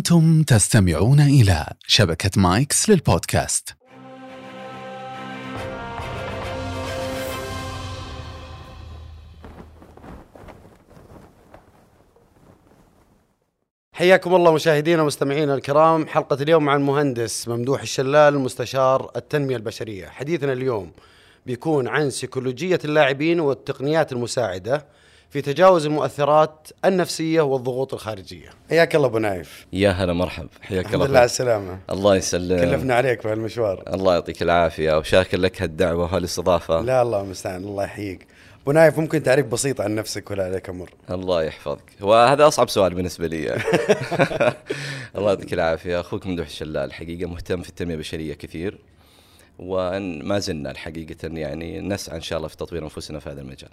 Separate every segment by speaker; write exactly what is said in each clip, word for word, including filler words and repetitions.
Speaker 1: أنتم تستمعون إلى شبكة مايكس للبودكاست.
Speaker 2: حياكم الله مشاهدينا ومستمعينا الكرام. حلقة اليوم مع المهندس ممدوح الشلال مستشار التنمية البشرية. حديثنا اليوم بيكون عن سيكولوجية اللاعبين والتقنيات المساعدة في تجاوز المؤثرات النفسية والضغوط الخارجية. حياك الله أبو نايف.
Speaker 3: يا هلا مرحب، حياك الله.
Speaker 2: الحمد لله على السلامة.
Speaker 3: الله يسلم.
Speaker 2: كلفنا عليك بهالمشوار.
Speaker 3: الله يعطيك العافية وشاكر لك هالدعوة وهالاستضافة.
Speaker 2: لا الله المستعان، الله يحييك. أبو نايف، ممكن تعريف بسيط عن نفسك ولا عليك أمر؟
Speaker 3: الله يحفظك، وهذا أصعب سؤال بالنسبة لي. الله يعطيك العافية. أخوك ممدوح الشلال، حقيقة مهتم في التنمية البشرية كثير، وما زلنا الحقيقة يعني نسعى إن شاء الله في تطوير أنفسنا في هذا المجال.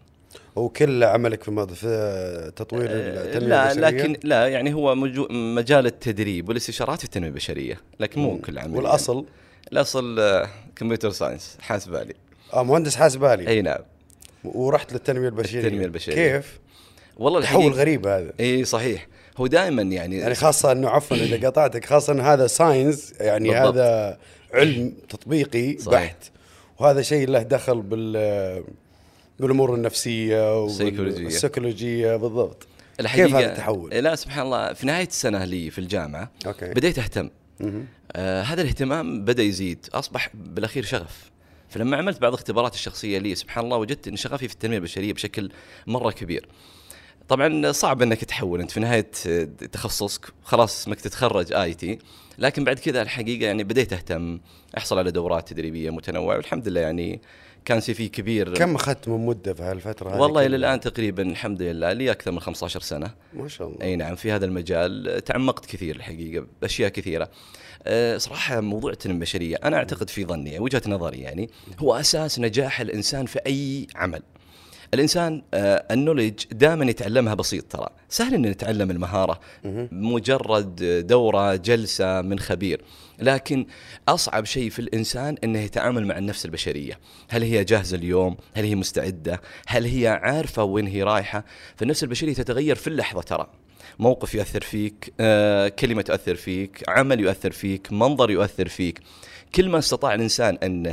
Speaker 2: وكل عملك في في تطوير التنمية
Speaker 3: لا
Speaker 2: البشرية؟
Speaker 3: لكن لا يعني هو مجال التدريب والاستشارات في التنمية البشرية، لكن مو كل عمل.
Speaker 2: والأصل؟
Speaker 3: يعني. الأصل كمبيوتر ساينس، حاسبالي.
Speaker 2: آه مهندس حاسبالي.
Speaker 3: أي نعم.
Speaker 2: ورحت للتنمية البشرية.
Speaker 3: التنمية البشرية.
Speaker 2: كيف؟
Speaker 3: والله
Speaker 2: تحول غريب هذا.
Speaker 3: اي صحيح. هو دائما يعني
Speaker 2: يعني خاصة انه عفوا اذا قطعتك، خاصة إن هذا ساينس يعني بالضبط. هذا علم تطبيقي صحيح. بحت، وهذا شيء له دخل بال بالامور النفسية والسيكولوجية. بالضبط. كيف هذا التحول؟
Speaker 3: لا سبحان الله، في نهاية السنة لي في الجامعة أوكي. بديت اهتم. آه هذا الاهتمام بدأ يزيد، اصبح بالاخير شغف. فلما عملت بعض الاختبارات الشخصية لي سبحان الله وجدت ان شغفي في التنمية البشرية بشكل مرة كبير. طبعا صعب انك تحول انت في نهاية تخصصك، خلاص اسمك تتخرج اي تي، لكن بعد كذا الحقيقة يعني بديت اهتم، احصل على دورات تدريبية متنوعة، والحمد لله يعني كان سي في كبير.
Speaker 2: كم اخذت من مدة في هالفترة هذه؟
Speaker 3: والله الى الان تقريبا الحمد لله لي اكثر من خمسة عشر سنة.
Speaker 2: ما شاء الله.
Speaker 3: اي نعم، في هذا المجال تعمقت كثير الحقيقة باشياء كثيرة. أه صراحة موضوع التنمية البشرية انا اعتقد في ظني وجهة نظري يعني هو اساس نجاح الانسان في اي عمل. الإنسان آه النوليدج دائما يتعلمها بسيط، ترى سهل أن نتعلم المهارة مجرد دورة جلسة من خبير، لكن أصعب شيء في الإنسان أنه يتعامل مع النفس البشرية. هل هي جاهزة اليوم؟ هل هي مستعدة؟ هل هي عارفة وين هي رايحة؟ فالنفس البشرية تتغير في اللحظة، ترى موقف يؤثر فيك، آه كلمة تؤثر فيك، عمل يؤثر فيك، منظر يؤثر فيك. كل ما استطاع الإنسان أن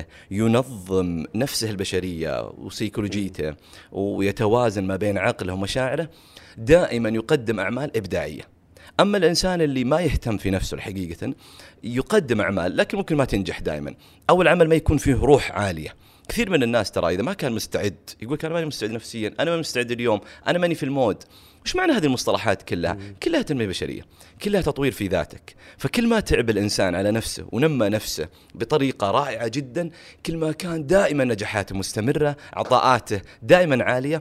Speaker 3: ينظم نفسه البشرية وسيكولوجيته ويتوازن ما بين عقله ومشاعره، دائما يقدم أعمال إبداعية. أما الإنسان اللي ما يهتم في نفسه الحقيقة يقدم أعمال لكن ممكن ما تنجح دائما، أو العمل ما يكون فيه روح عالية. كثير من الناس ترى إذا ما كان مستعد يقول أنا ماني مستعد نفسيا، أنا ما مستعد اليوم، أنا ماني في المود. وش معنى هذه المصطلحات كلها؟ مم. كلها تنمية بشرية، كلها تطوير في ذاتك. فكل ما تعب الإنسان على نفسه ونمى نفسه بطريقة رائعة جدا، كل ما كان دائما نجاحاته مستمرة، عطاءاته دائما عالية،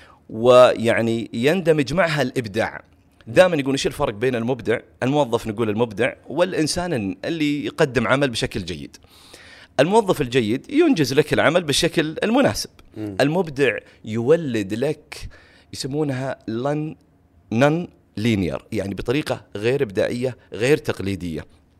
Speaker 3: ويعني يندمج معها الإبداع. دائما يقول إيش الفرق بين المبدع، الموظف نقول المبدع، والإنسان اللي يقدم عمل بشكل جيد. الموظف الجيد ينجز لك العمل بالشكل المناسب. مم. المبدع يولد لك يسمونها لن نن لينير، يعني بطريقة غير إبداعية غير تقليدية.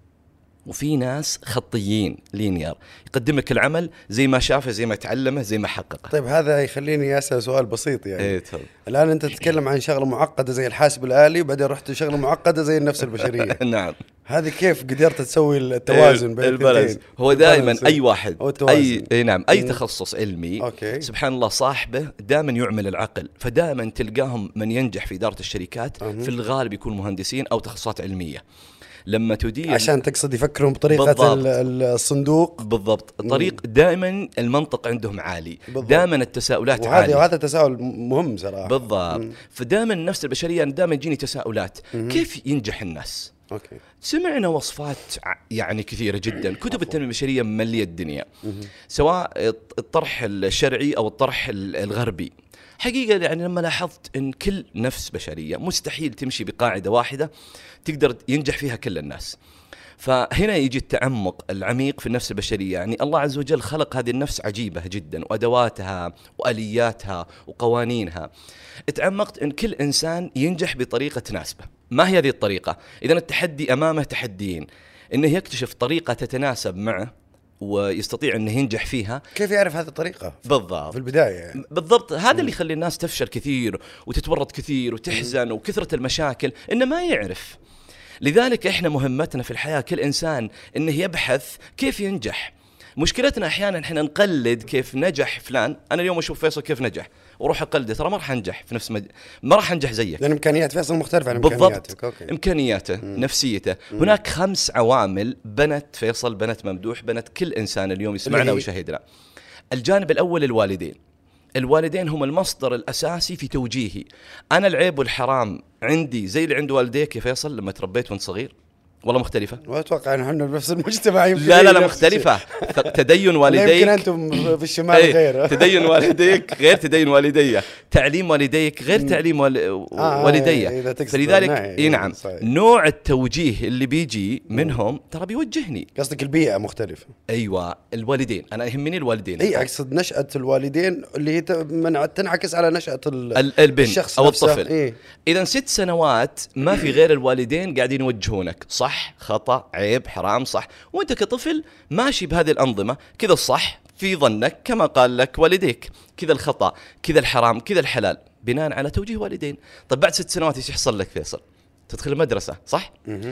Speaker 3: وفي ناس خطيين لينير، يقدم لك العمل زي ما شافه، زي ما تعلمه، زي ما حققه.
Speaker 2: طيب هذا يخليني أسأل سؤال بسيط يعني.
Speaker 3: إيه
Speaker 2: الآن أنت تتكلم عن شغلة معقدة زي الحاسب الآلي، وبعدين رحت شغلة معقدة زي النفس البشرية.
Speaker 3: نعم.
Speaker 2: هذه كيف قدرت تسوي التوازن بين
Speaker 3: البالانس؟ هو دائما أي واحد أي أي نعم أي
Speaker 2: مم.
Speaker 3: تخصص علمي
Speaker 2: أوكي.
Speaker 3: سبحان الله صاحبه دائما يعمل العقل، فدائما تلقاهم من ينجح في إدارة الشركات
Speaker 2: أمم.
Speaker 3: في الغالب يكون مهندسين أو تخصصات علمية. لما تدير
Speaker 2: عشان تقصد يفكرون بطريقة بالضبط. الصندوق
Speaker 3: بالضبط، طريق دائما المنطق عندهم عالي، دائما التساؤلات عالية،
Speaker 2: وهذا تساؤل مهم صراحة.
Speaker 3: بالضبط. فدائما النفس البشرية دائما يجيني تساؤلات. مم. كيف ينجح الناس؟
Speaker 2: أوكي.
Speaker 3: سمعنا وصفات يعني كثيرة جدا، كتب التنمية البشرية ملية الدنيا، سواء الطرح الشرعي أو الطرح الغربي. حقيقة يعني لما لاحظت أن كل نفس بشرية مستحيل تمشي بقاعدة واحدة تقدر ينجح فيها كل الناس. فهنا يجي التعمق العميق في النفس البشرية. يعني الله عز وجل خلق هذه النفس عجيبة جدا، وأدواتها وآلياتها وقوانينها. اتعمقت أن كل إنسان ينجح بطريقة تناسبه. ما هي هذه الطريقة؟ إذن التحدي أمامه تحديين، إنه يكتشف طريقة تتناسب معه ويستطيع أنه ينجح فيها.
Speaker 2: كيف يعرف هذه الطريقة؟
Speaker 3: بالضبط
Speaker 2: في البداية يعني.
Speaker 3: بالضبط، هذا اللي يخلي الناس تفشل كثير وتتورط كثير وتحزن وكثرة المشاكل، إنه ما يعرف. لذلك إحنا مهمتنا في الحياة كل إنسان إنه يبحث كيف ينجح. مشكلتنا أحيانا إحنا نقلد كيف نجح فلان. أنا اليوم أشوف فيصل كيف نجح وروح أقلده، ترى ما راح أنجح في نفس مج... ما راح أنجح زيك،
Speaker 2: لأن إمكانيات فيصل مختلفة عن
Speaker 3: بالضبط.
Speaker 2: إمكانياتك. أوكي.
Speaker 3: إمكانياته، مم. نفسيته. مم. هناك خمس عوامل بنت فيصل، بنت ممدوح، بنت كل إنسان اليوم يسمعنا ويشاهدنا. الجانب الأول الوالدين. الوالدين هم المصدر الأساسي في توجيهي. أنا العيب والحرام عندي زي اللي عند والديك يا فيصل لما تربيت وانت صغير، والله مختلفة؟
Speaker 2: وأتوقع أن احنا بنفس المجتمع.
Speaker 3: لا لا لا مختلفة. تدين والديك،
Speaker 2: يمكن أنتم في الشمال غير.
Speaker 3: تدين والديك غير تدين والدي، تعليم والديك غير تعليم وال...
Speaker 2: آه
Speaker 3: والدي. فلذلك
Speaker 2: إيه
Speaker 3: نعم نوع التوجيه اللي بيجي منهم ترى بيوجهني.
Speaker 2: قصدك البيئة مختلفة.
Speaker 3: أيوة الوالدين، أنا يهمني الوالدين.
Speaker 2: أي أقصد نشأة الوالدين اللي هي تنعكس على نشأة
Speaker 3: البنت أو الطفل.
Speaker 2: إيه؟
Speaker 3: إذا ست سنوات ما في غير الوالدين قاعدين يوجهونك صح خطأ عيب حرام صح، وانت كطفل ماشي بهذه الأنظمة. كذا الصح في ظنك كما قال لك والديك، كذا الخطأ، كذا الحرام، كذا الحلال، بناء على توجيه والدين. طيب بعد ست سنوات ايش يحصل لك فيصل؟ تدخل المدرسة صح؟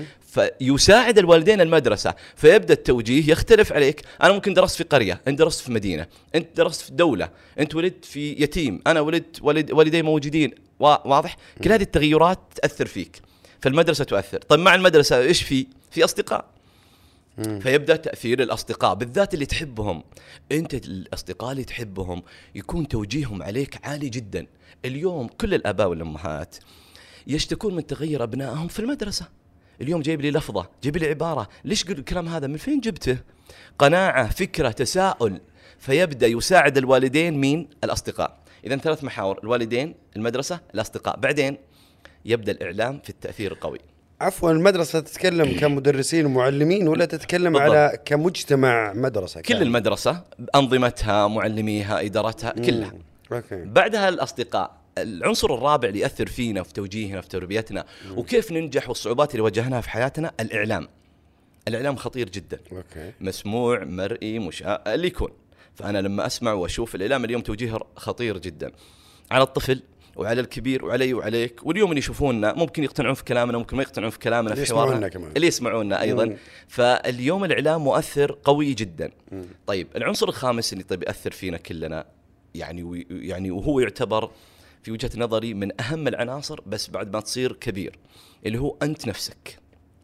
Speaker 3: فيساعد الوالدين المدرسة، فيبدأ التوجيه يختلف عليك. أنا ممكن درست في قرية، أنت درست في مدينة، أنت درست في دولة، أنت ولدت في يتيم، أنا ولدت والد والدي موجودين، واضح؟ كل هذه التغيرات تأثر فيك، فالمدرسة تؤثر. طيب مع المدرسة إيش في؟ في أصدقاء. مم. فيبدأ تأثير الأصدقاء بالذات اللي تحبهم. أنت الأصدقاء اللي تحبهم يكون توجيههم عليك عالي جدا. اليوم كل الآباء والأمهات يشتكون من تغير أبنائهم في المدرسة. اليوم جايب لي لفظة، جايب لي عبارة، ليش قل الكلام هذا؟ من فين جبته؟ قناعة، فكرة، تساؤل. فيبدأ يساعد الوالدين مين؟ الأصدقاء. إذن ثلاث محاور: الوالدين، المدرسة، الأصدقاء. بعدين يبدأ الإعلام في التأثير القوي.
Speaker 2: عفوا، المدرسة تتكلم كمدرسين ومعلمين ولا تتكلم بالضبط. على كمجتمع مدرسة
Speaker 3: كل كامل. المدرسة أنظمتها، معلميها، إدارتها، كلها.
Speaker 2: أوكي.
Speaker 3: بعدها الأصدقاء. العنصر الرابع اللي يأثر فينا في توجيهنا في تربيتنا مم. وكيف ننجح والصعوبات اللي واجهناها في حياتنا، الإعلام. الإعلام خطير جدا.
Speaker 2: أوكي. مسموع،
Speaker 3: مرئي، مشاء، اللي يكون. فأنا لما أسمع وأشوف الإعلام اليوم توجيه خطير جدا على الطفل وعلى الكبير وعلي وعليك. واليوم اللي يشوفوننا ممكن يقتنعون في كلامنا، ممكن ما يقتنعون في كلامنا، في حوارنا، اللي يسمعوننا أيضا. مم. فاليوم الإعلام مؤثر قوي جدا. مم. طيب العنصر الخامس اللي طيب يأثر فينا كلنا، يعني يعني وهو يعتبر في وجهة نظري من أهم العناصر بس بعد ما تصير كبير، اللي هو أنت نفسك.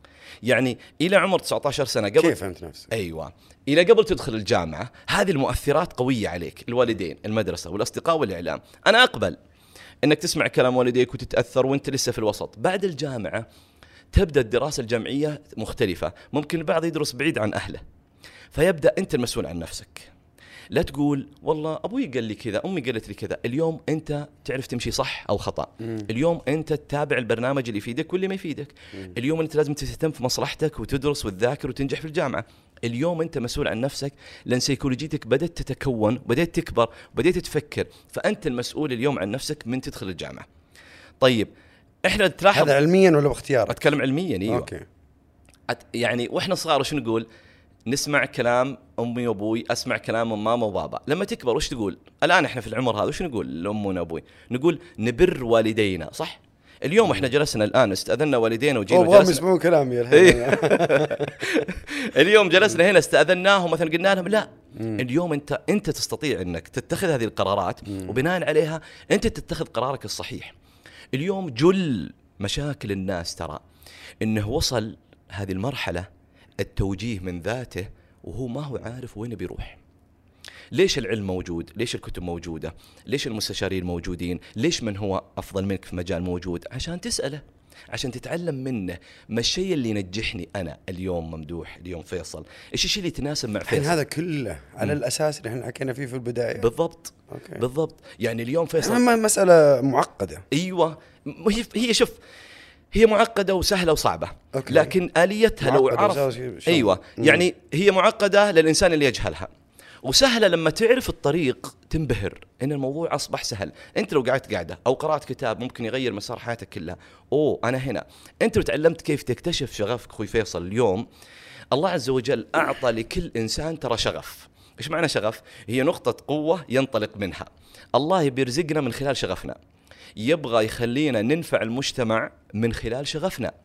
Speaker 3: يعني إلى عمر تسعة عشر سنة قبل
Speaker 2: كيف أنت نفسك؟
Speaker 3: أيوة، إلى قبل تدخل الجامعة، هذه المؤثرات قوية عليك: الوالدين، المدرسة، والأصدقاء، والإعلام. أنا أقبل إنك تسمع كلام والديك وتتأثر وأنت لسه في الوسط. بعد الجامعة تبدأ الدراسة الجامعية مختلفة، ممكن البعض يدرس بعيد عن أهله، فيبدأ أنت المسؤول عن نفسك. لا تقول والله أبوي قال لي كذا، أمي قالت لي كذا. اليوم أنت تعرف تمشي صح أو خطأ. مم. اليوم أنت تتابع البرنامج اللي يفيدك واللي ما يفيدك. مم. اليوم أنت لازم تهتم في مصلحتك وتدرس وتذاكر وتنجح في الجامعة. اليوم أنت مسؤول عن نفسك، لأن سيكولوجيتك بدأت تتكون، بدأت تكبر، بدأت تفكر. فأنت المسؤول اليوم عن نفسك من تدخل الجامعة. طيب إحنا تلاحظ
Speaker 2: هذا علميا ولا باختيار؟
Speaker 3: أتكلم علميا. أيوة.
Speaker 2: أوكي.
Speaker 3: يعني وإحنا صغار وش نقول؟ نسمع كلام أمي وأبوي، أسمع كلام ماما وبابا. لما تكبر وش تقول؟ الآن إحنا في العمر هذا وش نقول لأمنا وأبوي؟ نقول نبر والدينا، صح؟ اليوم إحنا جلسنا الآن استأذنا والدينا وجينا
Speaker 2: وجلسنا. أبغى يسمعون كلامي الحين.
Speaker 3: اليوم جلسنا هنا استأذناهم مثلا قلنا لهم لا. مم. اليوم أنت أنت تستطيع إنك تتخذ هذه القرارات. مم. وبناء عليها أنت تتخذ قرارك الصحيح. اليوم جل مشاكل الناس ترى إنه وصل هذه المرحلة التوجيه من ذاته وهو ما هو عارف وين بيروح. ليش العلم موجود؟ ليش الكتب موجودة؟ ليش المستشارين موجودين؟ ليش من هو أفضل منك في مجال موجود؟ عشان تسأله، عشان تتعلم منه. ما الشيء اللي ينجحني أنا اليوم ممدوح، اليوم فيصل؟ إيش الشيء اللي يتناسب مع فيصل؟
Speaker 2: هذا كله على م. الأساس اللي احنا حكينا فيه في البداية.
Speaker 3: بالضبط. أوكي. بالضبط. يعني اليوم فيصل
Speaker 2: ما مسألة معقدة.
Speaker 3: أيوة، هي هي شوف هي معقدة وسهلة وصعبة. أوكي. لكن آليتها لو عرف أيوة مم. يعني هي معقدة للإنسان اللي يجهلها، وسهلة لما تعرف الطريق تنبهر إن الموضوع أصبح سهل. أنت لو قعدت قاعدة أو قرأت كتاب ممكن يغير مسار حياتك كلها. أوه أنا هنا. أنت لو تعلمت كيف تكتشف شغفك أخوي فيصل، اليوم الله عز وجل أعطى لكل إنسان ترى شغف. إيش معنى شغف؟ هي نقطة قوة ينطلق منها. الله بيرزقنا من خلال شغفنا، يبغى يخلينا ننفع المجتمع من خلال شغفنا.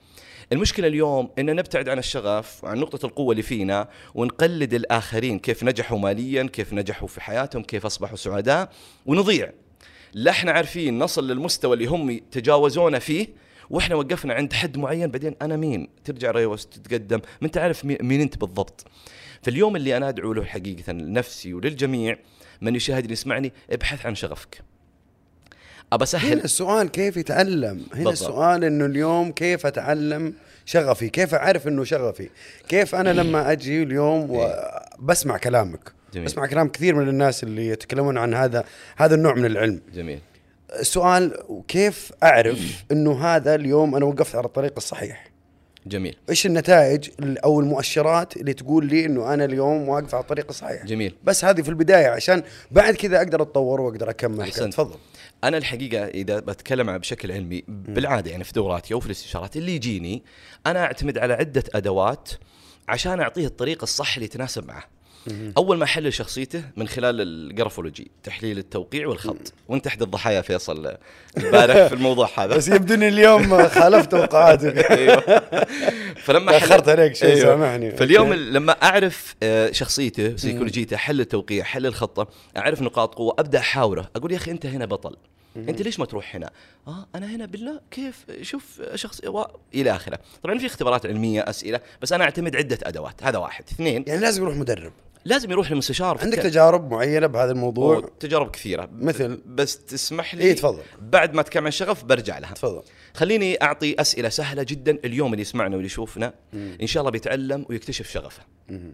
Speaker 3: المشكلة اليوم إن نبتعد عن الشغف وعن نقطة القوة اللي فينا ونقلد الآخرين كيف نجحوا ماليا، كيف نجحوا في حياتهم، كيف أصبحوا سعداء، ونضيع. لا احنا عارفين نصل للمستوى اللي هم تجاوزونا فيه واحنا وقفنا عند حد معين، بعدين أنا مين؟ ترجع ريوس تتقدم، ما أنت عارف مين أنت بالضبط. فاليوم اللي أنا أدعو له حقيقة لنفسي وللجميع من يشاهدني يسمعني، ابحث عن شغفك. أبى سهل.
Speaker 2: هنا السؤال كيف يتعلم، هنا
Speaker 3: بالضبط.
Speaker 2: السؤال إنه اليوم كيف أتعلم شغفي، كيف أعرف إنه شغفي، كيف أنا لما أجي اليوم وبسمع كلامك،
Speaker 3: جميل.
Speaker 2: بسمع كلام كثير من الناس اللي يتكلمون عن هذا هذا النوع من العلم.
Speaker 3: جميل.
Speaker 2: السؤال كيف أعرف إنه هذا اليوم أنا وقفت على الطريق الصحيح؟
Speaker 3: جميل.
Speaker 2: إيش النتائج أو المؤشرات اللي تقول لي إنه أنا اليوم واقف على الطريق الصحيح؟
Speaker 3: جميل.
Speaker 2: بس هذه في البداية عشان بعد كذا أقدر أتطور وأقدر أكمل.
Speaker 3: أحسنت.
Speaker 2: تفضل.
Speaker 3: أنا الحقيقة إذا بتكلم بشكل علمي بالعادة يعني في دوراتي أو في الاستشارات اللي يجيني أنا أعتمد على عدة أدوات عشان أعطيه الطريق الصح اللي يتناسب معه. أول ما أحلل شخصيته من خلال الجرافولوجي، تحليل التوقيع والخط، وأنت أحد الضحايا فيصل امبارح في الموضوع هذا.
Speaker 2: بس يبدوني اليوم خالفت توقعاتك.
Speaker 3: أيوه. فلما
Speaker 2: أخرت عليك شيء.
Speaker 3: أيوه.
Speaker 2: سامحني.
Speaker 3: فاليوم لما أعرف شخصيته، سيكولوجيته، حل التوقيع، حل الخطة، أعرف نقاط قوة، أبدأ أحاوره، أقول يا أخي أنت هنا بطل، أنت ليش ما تروح هنا؟ آه أنا هنا بالله كيف شوف شخص و... إلى آخره. طبعا في اختبارات علمية، أسئلة، بس أنا أعتمد عدة أدوات. هذا واحد. اثنين،
Speaker 2: يعني لازم يروح مدرب،
Speaker 3: لازم يروح لمستشار.
Speaker 2: عندك تجارب معينة بهذا الموضوع؟
Speaker 3: تجارب كثيرة
Speaker 2: مثل،
Speaker 3: بس تسمح لي.
Speaker 2: إيه تفضل.
Speaker 3: بعد ما أتكلم عن الشغف برجع لها.
Speaker 2: تفضل.
Speaker 3: خليني أعطي أسئلة سهلة جدا. اليوم اللي يسمعنا واللي يشوفنا
Speaker 2: مم.
Speaker 3: إن شاء الله بيتعلم ويكتشف شغفه.
Speaker 2: مم.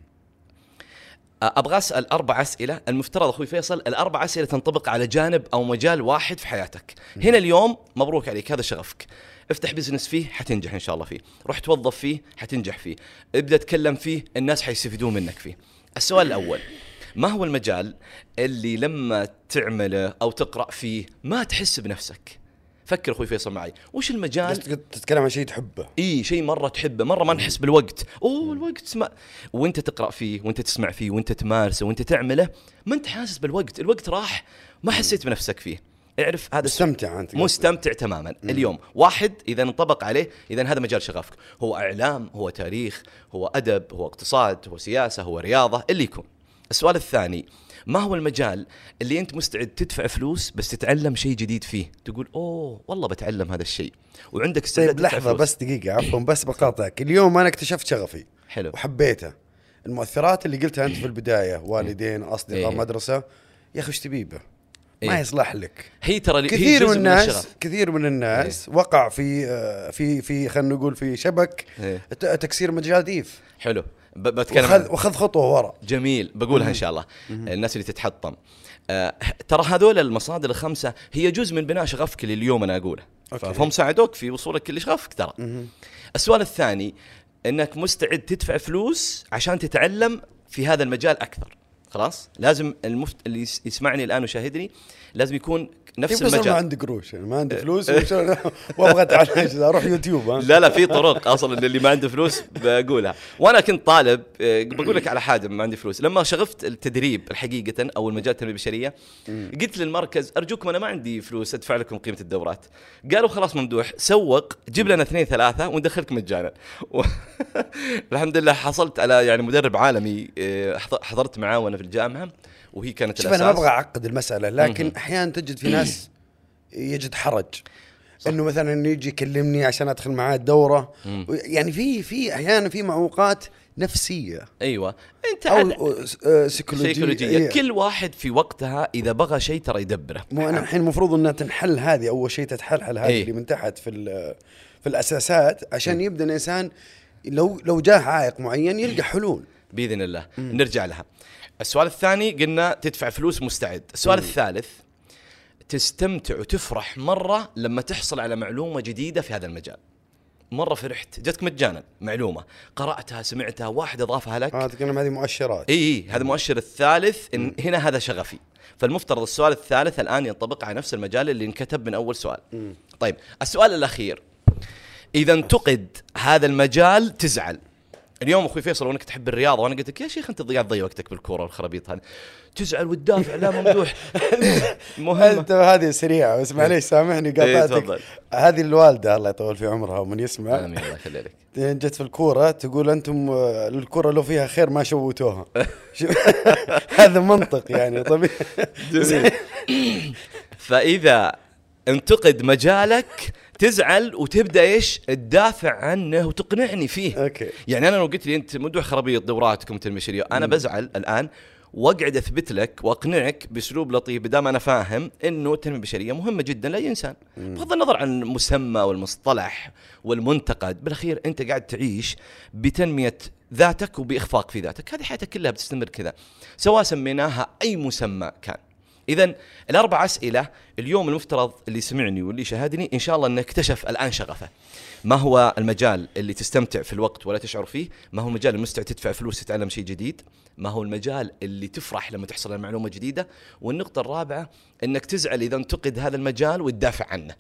Speaker 3: أبغى أسأل أربع أسئلة. المفترض أخوي فيصل الأربع أسئلة تنطبق على جانب أو مجال واحد في حياتك.
Speaker 2: مم.
Speaker 3: هنا اليوم مبروك عليك، هذا شغفك. افتح بزنس فيه حتنجح إن شاء الله فيه، روح توظف فيه حتنجح فيه، ابدأ تكلم فيه الناس حيستفيدون منك فيه. السؤال الأول، ما هو المجال اللي لما تعمله أو تقرأ فيه ما تحس بنفسك؟ فكر أخوي فيصل معي، وش المجال؟
Speaker 2: تتكلم عن شيء تحبه.
Speaker 3: إيه شيء مرة تحبه، مرة ما نحس بالوقت. أوه الوقت ما، وأنت تقرأ فيه وأنت تسمع فيه وأنت تمارسه وأنت تعمله ما أنت حاسس بالوقت، الوقت راح ما حسيت بنفسك فيه. اعرف هذا
Speaker 2: مستمتع أنت.
Speaker 3: مستمتع تماما. مم. اليوم واحد إذا انطبق عليه، إذا هذا مجال شغفك. هو إعلام، هو تاريخ، هو أدب، هو اقتصاد، هو سياسة، هو رياضة، اللي يكون. السؤال الثاني، ما هو المجال اللي أنت مستعد تدفع فلوس بس تتعلم شيء جديد فيه؟ تقول أوه والله بتعلم هذا الشيء وعندك استعداد.
Speaker 2: طيب لحظة بس دقيقة، عفوا بس بقاطعك. اليوم أنا اكتشفت شغفي.
Speaker 3: حلو.
Speaker 2: وحبيته. المؤثرات اللي قلتها أنت في البداية، والدين، أصدقاء،
Speaker 3: إيه.
Speaker 2: مدرسة، يا أخي ايش تبيبه؟
Speaker 3: إيه.
Speaker 2: ما يصلح لك.
Speaker 3: هي ترى
Speaker 2: كثير من الناس
Speaker 3: من
Speaker 2: كثير من الناس إيه. وقع في في في خلينا نقول في شبك إيه. تكسير مجاديف.
Speaker 3: حلو. بتكلم
Speaker 2: وخذ وخذ خطوه ورا.
Speaker 3: جميل. بقولها ان شاء الله. الناس اللي تتحطم، آه ترى هذول المصادر الخمسه هي جزء من بناء شغفك اللي اليوم انا اقوله، فهم ساعدوك في وصولك لشغفك ترى. مم. السؤال الثاني، انك مستعد تدفع فلوس عشان تتعلم في هذا المجال اكثر. خلاص لازم المفت... اللي يسمعني الان وشاهدني لازم يكون نفس المجال.
Speaker 2: ما عندي قروش يعني، ما عندي فلوس وابغى اتعلم، اروح يوتيوب. ها
Speaker 3: لا لا في طرق اصلا اللي ما عنده فلوس بقولها. وانا كنت طالب بقول لك على حاجه، ما عندي فلوس. لما شغفت التدريب الحقيقه او المجال التنميه البشريه، قلت للمركز ارجوكم انا ما عندي فلوس ادفع لكم قيمه الدورات. قالوا خلاص ممدوح سوق، جيب لنا اثنين ثلاثه وندخلك مجانا. الحمد لله حصلت على يعني مدرب عالمي حضرت معاه وانا في الجامعه، وهي كانت
Speaker 2: شوف
Speaker 3: الأساس.
Speaker 2: أنا ما أبغى أعقد المسألة، لكن م-م. أحيانا تجد في ناس يجد حرج صح. إنه مثلا إنه يجي يكلمني عشان أدخل معاه الدورة، يعني في في أحيانا في معوقات نفسية.
Speaker 3: أيوة أنت
Speaker 2: أو سيكولوجية.
Speaker 3: سيكولوجية. كل واحد في وقتها إذا بغى شيء ترى يدبره.
Speaker 2: مو أنا الحين المفروض إنها تنحل هذه أول شيء، تتحلحل هذه أيه. اللي من تحت في في الأساسات عشان م. يبدأ الإنسان لو لو جاه عائق معين يلقى حلول
Speaker 3: بإذن الله. م. نرجع لها. السؤال الثاني قلنا تدفع فلوس مستعد. السؤال م. الثالث، تستمتع وتفرح مرة لما تحصل على معلومة جديدة في هذا المجال. مرة فرحت جتك مجانا معلومة قرأتها سمعتها واحد أضافها لك.
Speaker 2: آه تكلم هذه مؤشرات.
Speaker 3: إيه هذا مؤشر الثالث إن م. هنا هذا شغفي. فالمفترض السؤال الثالث الآن ينطبق على نفس المجال اللي انكتب من أول سؤال. م. طيب السؤال الأخير، إذا انتقد هذا المجال تزعل، اليوم اخوي فيصل وانك تحب الرياضه وانا قلت لك يا شيخ انت قاعد تضيع وقتك بالكوره والخرابيط هذه، تزعل وتدافع لا ممدوح.
Speaker 2: مهمة انت هذه سريعه بس معليش سامحني قاطعتك.
Speaker 3: إيه
Speaker 2: هذه الوالده الله يطول في عمرها ومن يسمع،
Speaker 3: امين الله يخليك،
Speaker 2: جت في الكوره تقول انتم الكوره لو فيها خير ما شوتوها. هذا منطق يعني طبيعي.
Speaker 3: فاذا انتقد مجالك تزعل وتبدا ايش تدافع عنه وتقنعني فيه.
Speaker 2: أوكي.
Speaker 3: يعني انا لو قلت لي انت ممدوح خرابيط دوراتكم البشريه انا بزعل الان واقعد اثبت لك واقنعك باسلوب لطيف بدام انا فاهم انه التنميه البشريه مهمه جدا لاي انسان بغض النظر عن المسمى والمصطلح والمنتقد. بالاخير انت قاعد تعيش بتنميه ذاتك وباخفاق في ذاتك، هذه حياتك كلها بتستمر كذا سواء سميناها اي مسمى كان. إذن الأربع أسئلة اليوم المفترض اللي سمعني واللي شاهدني إن شاء الله أنه اكتشف الآن شغفه. ما هو المجال اللي تستمتع في الوقت ولا تشعر فيه؟ ما هو المجال المستعد تدفع فلوس تتعلم شيء جديد؟ ما هو المجال اللي تفرح لما تحصل على معلومة جديدة؟ والنقطة الرابعة أنك تزعل إذا انتقد هذا المجال وتدافع عنه.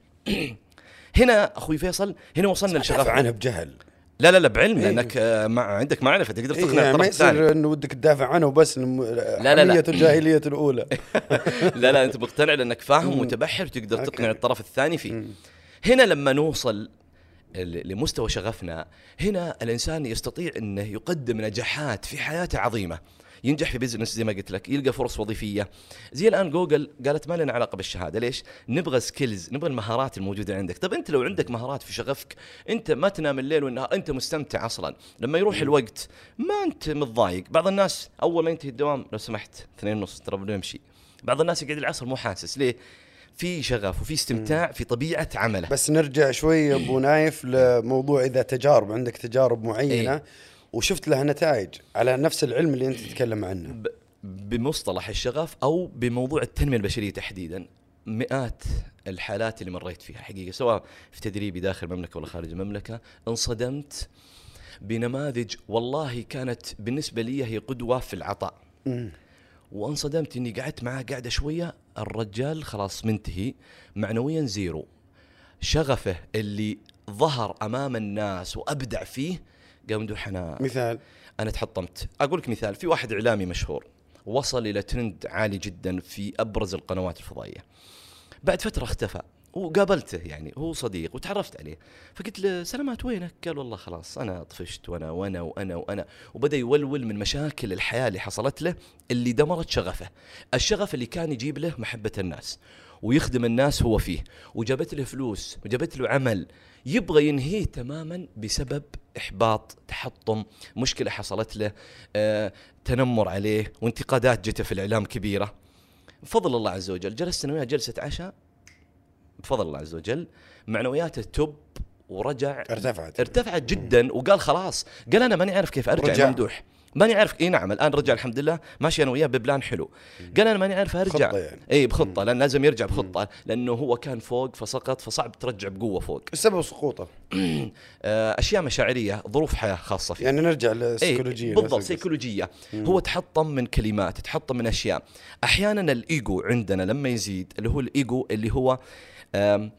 Speaker 3: هنا أخوي فيصل هنا وصلنا لشغف.
Speaker 2: تدافع عنه بجهل؟
Speaker 3: لا لا لا بعلم،
Speaker 2: إيه؟
Speaker 3: لأنك مع عندك معرفة تقدر تقنع
Speaker 2: إيه؟
Speaker 3: الطرف
Speaker 2: ما
Speaker 3: الثاني.
Speaker 2: يصير إنه ودك تدافع عنه وبس
Speaker 3: لا لا لا
Speaker 2: الجاهلية الأولى.
Speaker 3: لا لا أنت مقتنع لأنك فاهم ومتبحر تقدر تقنع الطرف الثاني فيه. هنا لما نوصل لمستوى شغفنا هنا الإنسان يستطيع أنه يقدم نجاحات في حياته عظيمة، ينجح في بيزنس زي ما قلت لك، يلقى فرص وظيفية. زي الآن جوجل قالت ما لنا علاقة بالشهادة، ليش؟ نبغى سكيلز، نبغى المهارات الموجودة عندك. طب أنت لو عندك مهارات في شغفك أنت ما تنام الليل والنهار، أنت مستمتع أصلا. لما يروح الوقت ما أنت متضايق. بعض الناس أول ما ينتهي الدوام لو سمحت اثنين ونص ترى بنمشي. بعض الناس يقعد العصر مو حاسس، ليه؟ في شغف وفي استمتاع في طبيعة عمله.
Speaker 2: بس نرجع شوي أبو نايف لموضوع إذا تجارب، عندك تجارب معينة
Speaker 3: إيه؟
Speaker 2: وشفت لها نتائج على نفس العلم اللي أنت تتكلم عنه
Speaker 3: بمصطلح الشغف أو بموضوع التنمية البشرية تحديدا، مئات الحالات اللي مريت فيها حقيقة سواء في تدريبي داخل المملكة ولا خارج المملكة، انصدمت بنماذج والله كانت بالنسبة لي هي قدوة في العطاء. م. وانصدمت اني قعدت معاه قاعدة شوية، الرجال خلاص منتهي معنويا زيرو، شغفه اللي ظهر امام الناس وابدع فيه. قام ممدوح انا
Speaker 2: مثال
Speaker 3: انا تحطمت. اقول لك مثال، في واحد اعلامي مشهور وصل الى ترند عالي جدا في ابرز القنوات الفضائية، بعد فترة اختفى وقابلته، يعني هو صديق وتعرفت عليه، فقلت له سلامات وينك؟ قال والله خلاص أنا طفشت وأنا وأنا وأنا وأنا وبدأ يولول من مشاكل الحياة اللي حصلت له اللي دمرت شغفه. الشغف اللي كان يجيب له محبة الناس ويخدم الناس هو فيه، وجابت له فلوس وجابت له عمل، يبغى ينهيه تماما بسبب إحباط، تحطم، مشكلة حصلت له، آه، تنمر عليه وانتقادات جته في الإعلام كبيرة. بفضل الله عز وجل جلست أنا وياه جلسة عشاء، بفضل الله عز وجل معنوياته توب ورجع
Speaker 2: ارتفعت
Speaker 3: ارتفعت جدا. وقال خلاص، قال أنا ماني عارف كيف أرجع ممدوح، ماني عارف. اي نعم الان رجع الحمد لله ماشي انا وياه ببلان حلو. قال انا ماني عارف ارجع
Speaker 2: يعني.
Speaker 3: اي بخطه، لان لازم يرجع بخطه، لانه هو كان فوق فسقط فصعب ترجع بقوه فوق.
Speaker 2: السبب سقوطه
Speaker 3: اشياء مشاعريه، ظروف حياه خاصه فيه،
Speaker 2: يعني نرجع للسيكولوجيه.
Speaker 3: بالضبط سيكولوجيه. هو تحطم من كلمات، تحطم من اشياء. احيانا الايجو عندنا لما يزيد، اللي هو الايجو اللي هو آم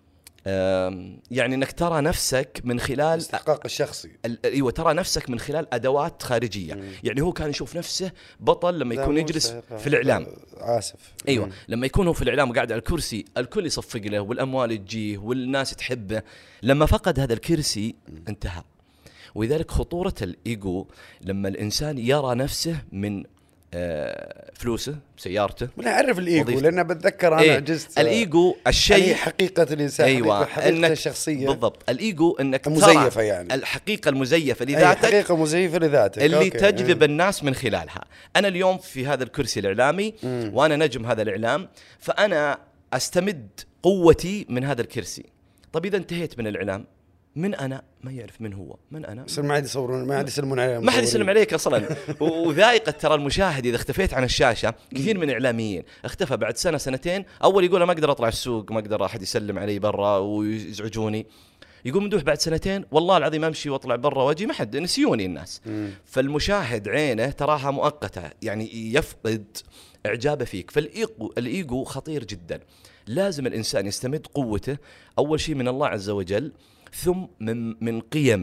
Speaker 3: يعني انك ترى نفسك من خلال
Speaker 2: الاستحقاق الشخصي.
Speaker 3: ايوه ترى نفسك من خلال ادوات خارجيه. مم. يعني هو كان يشوف نفسه بطل لما يكون يجلس في الاعلام.
Speaker 2: اسف
Speaker 3: ايوه مم. لما يكون هو في الاعلام وقاعد على الكرسي الكل يصفق له والاموال تجيه والناس تحبه. لما فقد هذا الكرسي مم. انتهى. ولذلك خطوره الايجو لما الانسان يرى نفسه من آه فلوسه، سيارته.
Speaker 2: ولا اعرف الايجو لان بتذكر انا
Speaker 3: إيه؟
Speaker 2: عجزت.
Speaker 3: الايجو الشيء
Speaker 2: حقيقه الانسان.
Speaker 3: أيوة.
Speaker 2: حقيقه الشخصيه
Speaker 3: بالضبط. الايجو انك
Speaker 2: مزيفه، يعني
Speaker 3: الحقيقه المزيفه لذاتك،
Speaker 2: أي حقيقه مزيفه لذاتك
Speaker 3: اللي
Speaker 2: أوكي.
Speaker 3: تجذب الناس من خلالها. انا اليوم في هذا الكرسي الاعلامي مم. وانا نجم هذا الاعلام، فانا استمد قوتي من هذا الكرسي. طب اذا انتهيت من الاعلام، من أنا؟ ما يعرف من هو، من أنا؟
Speaker 2: ما عاد يصورون، ما عاد يسلمون عليه،
Speaker 3: ما حد يسلم عليك أصلاً. وذائقة ترى المشاهد إذا اختفيت عن الشاشة، كثير من الإعلاميين اختفى بعد سنة سنتين، أول يقول ما أقدر أطلع السوق، ما أقدر أحد يسلم علي برا ويزعجوني. يقول ممدوح بعد سنتين والله العظيم أمشي وأطلع برا وأجي ما حد، نسيوني الناس. مم. فالمشاهد عينه تراها مؤقتة، يعني يفقد إعجابه فيك. فالإيجو الإيجو خطير جدا. لازم الإنسان يستمد قوته أول شيء من الله عز وجل، ثم من من قيمه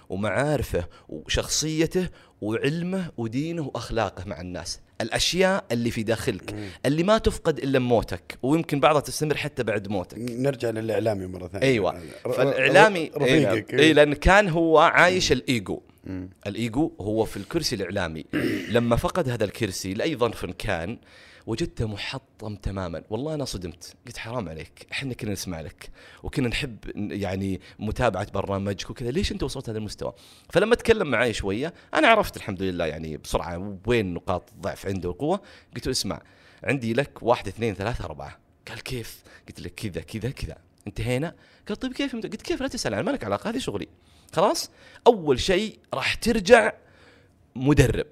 Speaker 3: ومعارفه وشخصيته وعلمه ودينه وأخلاقه مع الناس، الأشياء اللي في داخلك اللي ما تفقد إلا موتك، ويمكن بعضها تستمر حتى بعد موتك.
Speaker 2: نرجع للإعلامي مرة ثانية.
Speaker 3: أيوة، فالإعلامي
Speaker 2: رفيقك.
Speaker 3: إيه، لأن كان هو عايش الإيجو. الإيجو هو في الكرسي الإعلامي، لما فقد هذا الكرسي لأي ظرف كان وجدته محطم تماما. والله أنا صدمت، قلت حرام عليك، إحنا كنا نسمع لك وكنا نحب يعني متابعة برنامجك وكذا، ليش أنت وصلت هذا المستوى؟ فلما تكلم معي شوية أنا عرفت الحمد لله يعني بسرعة وين نقاط الضعف عنده والقوة. قلت له اسمع، عندي لك واحد اثنين ثلاثة أربعة. قال كيف؟ قلت لك كذا كذا كذا. انتهينا؟ قال طيب كيف؟ قلت كيف؟ لا تسأل عن، ما لك علاقة، هذه شغلي. خلاص أول شيء راح ترجع مدرب.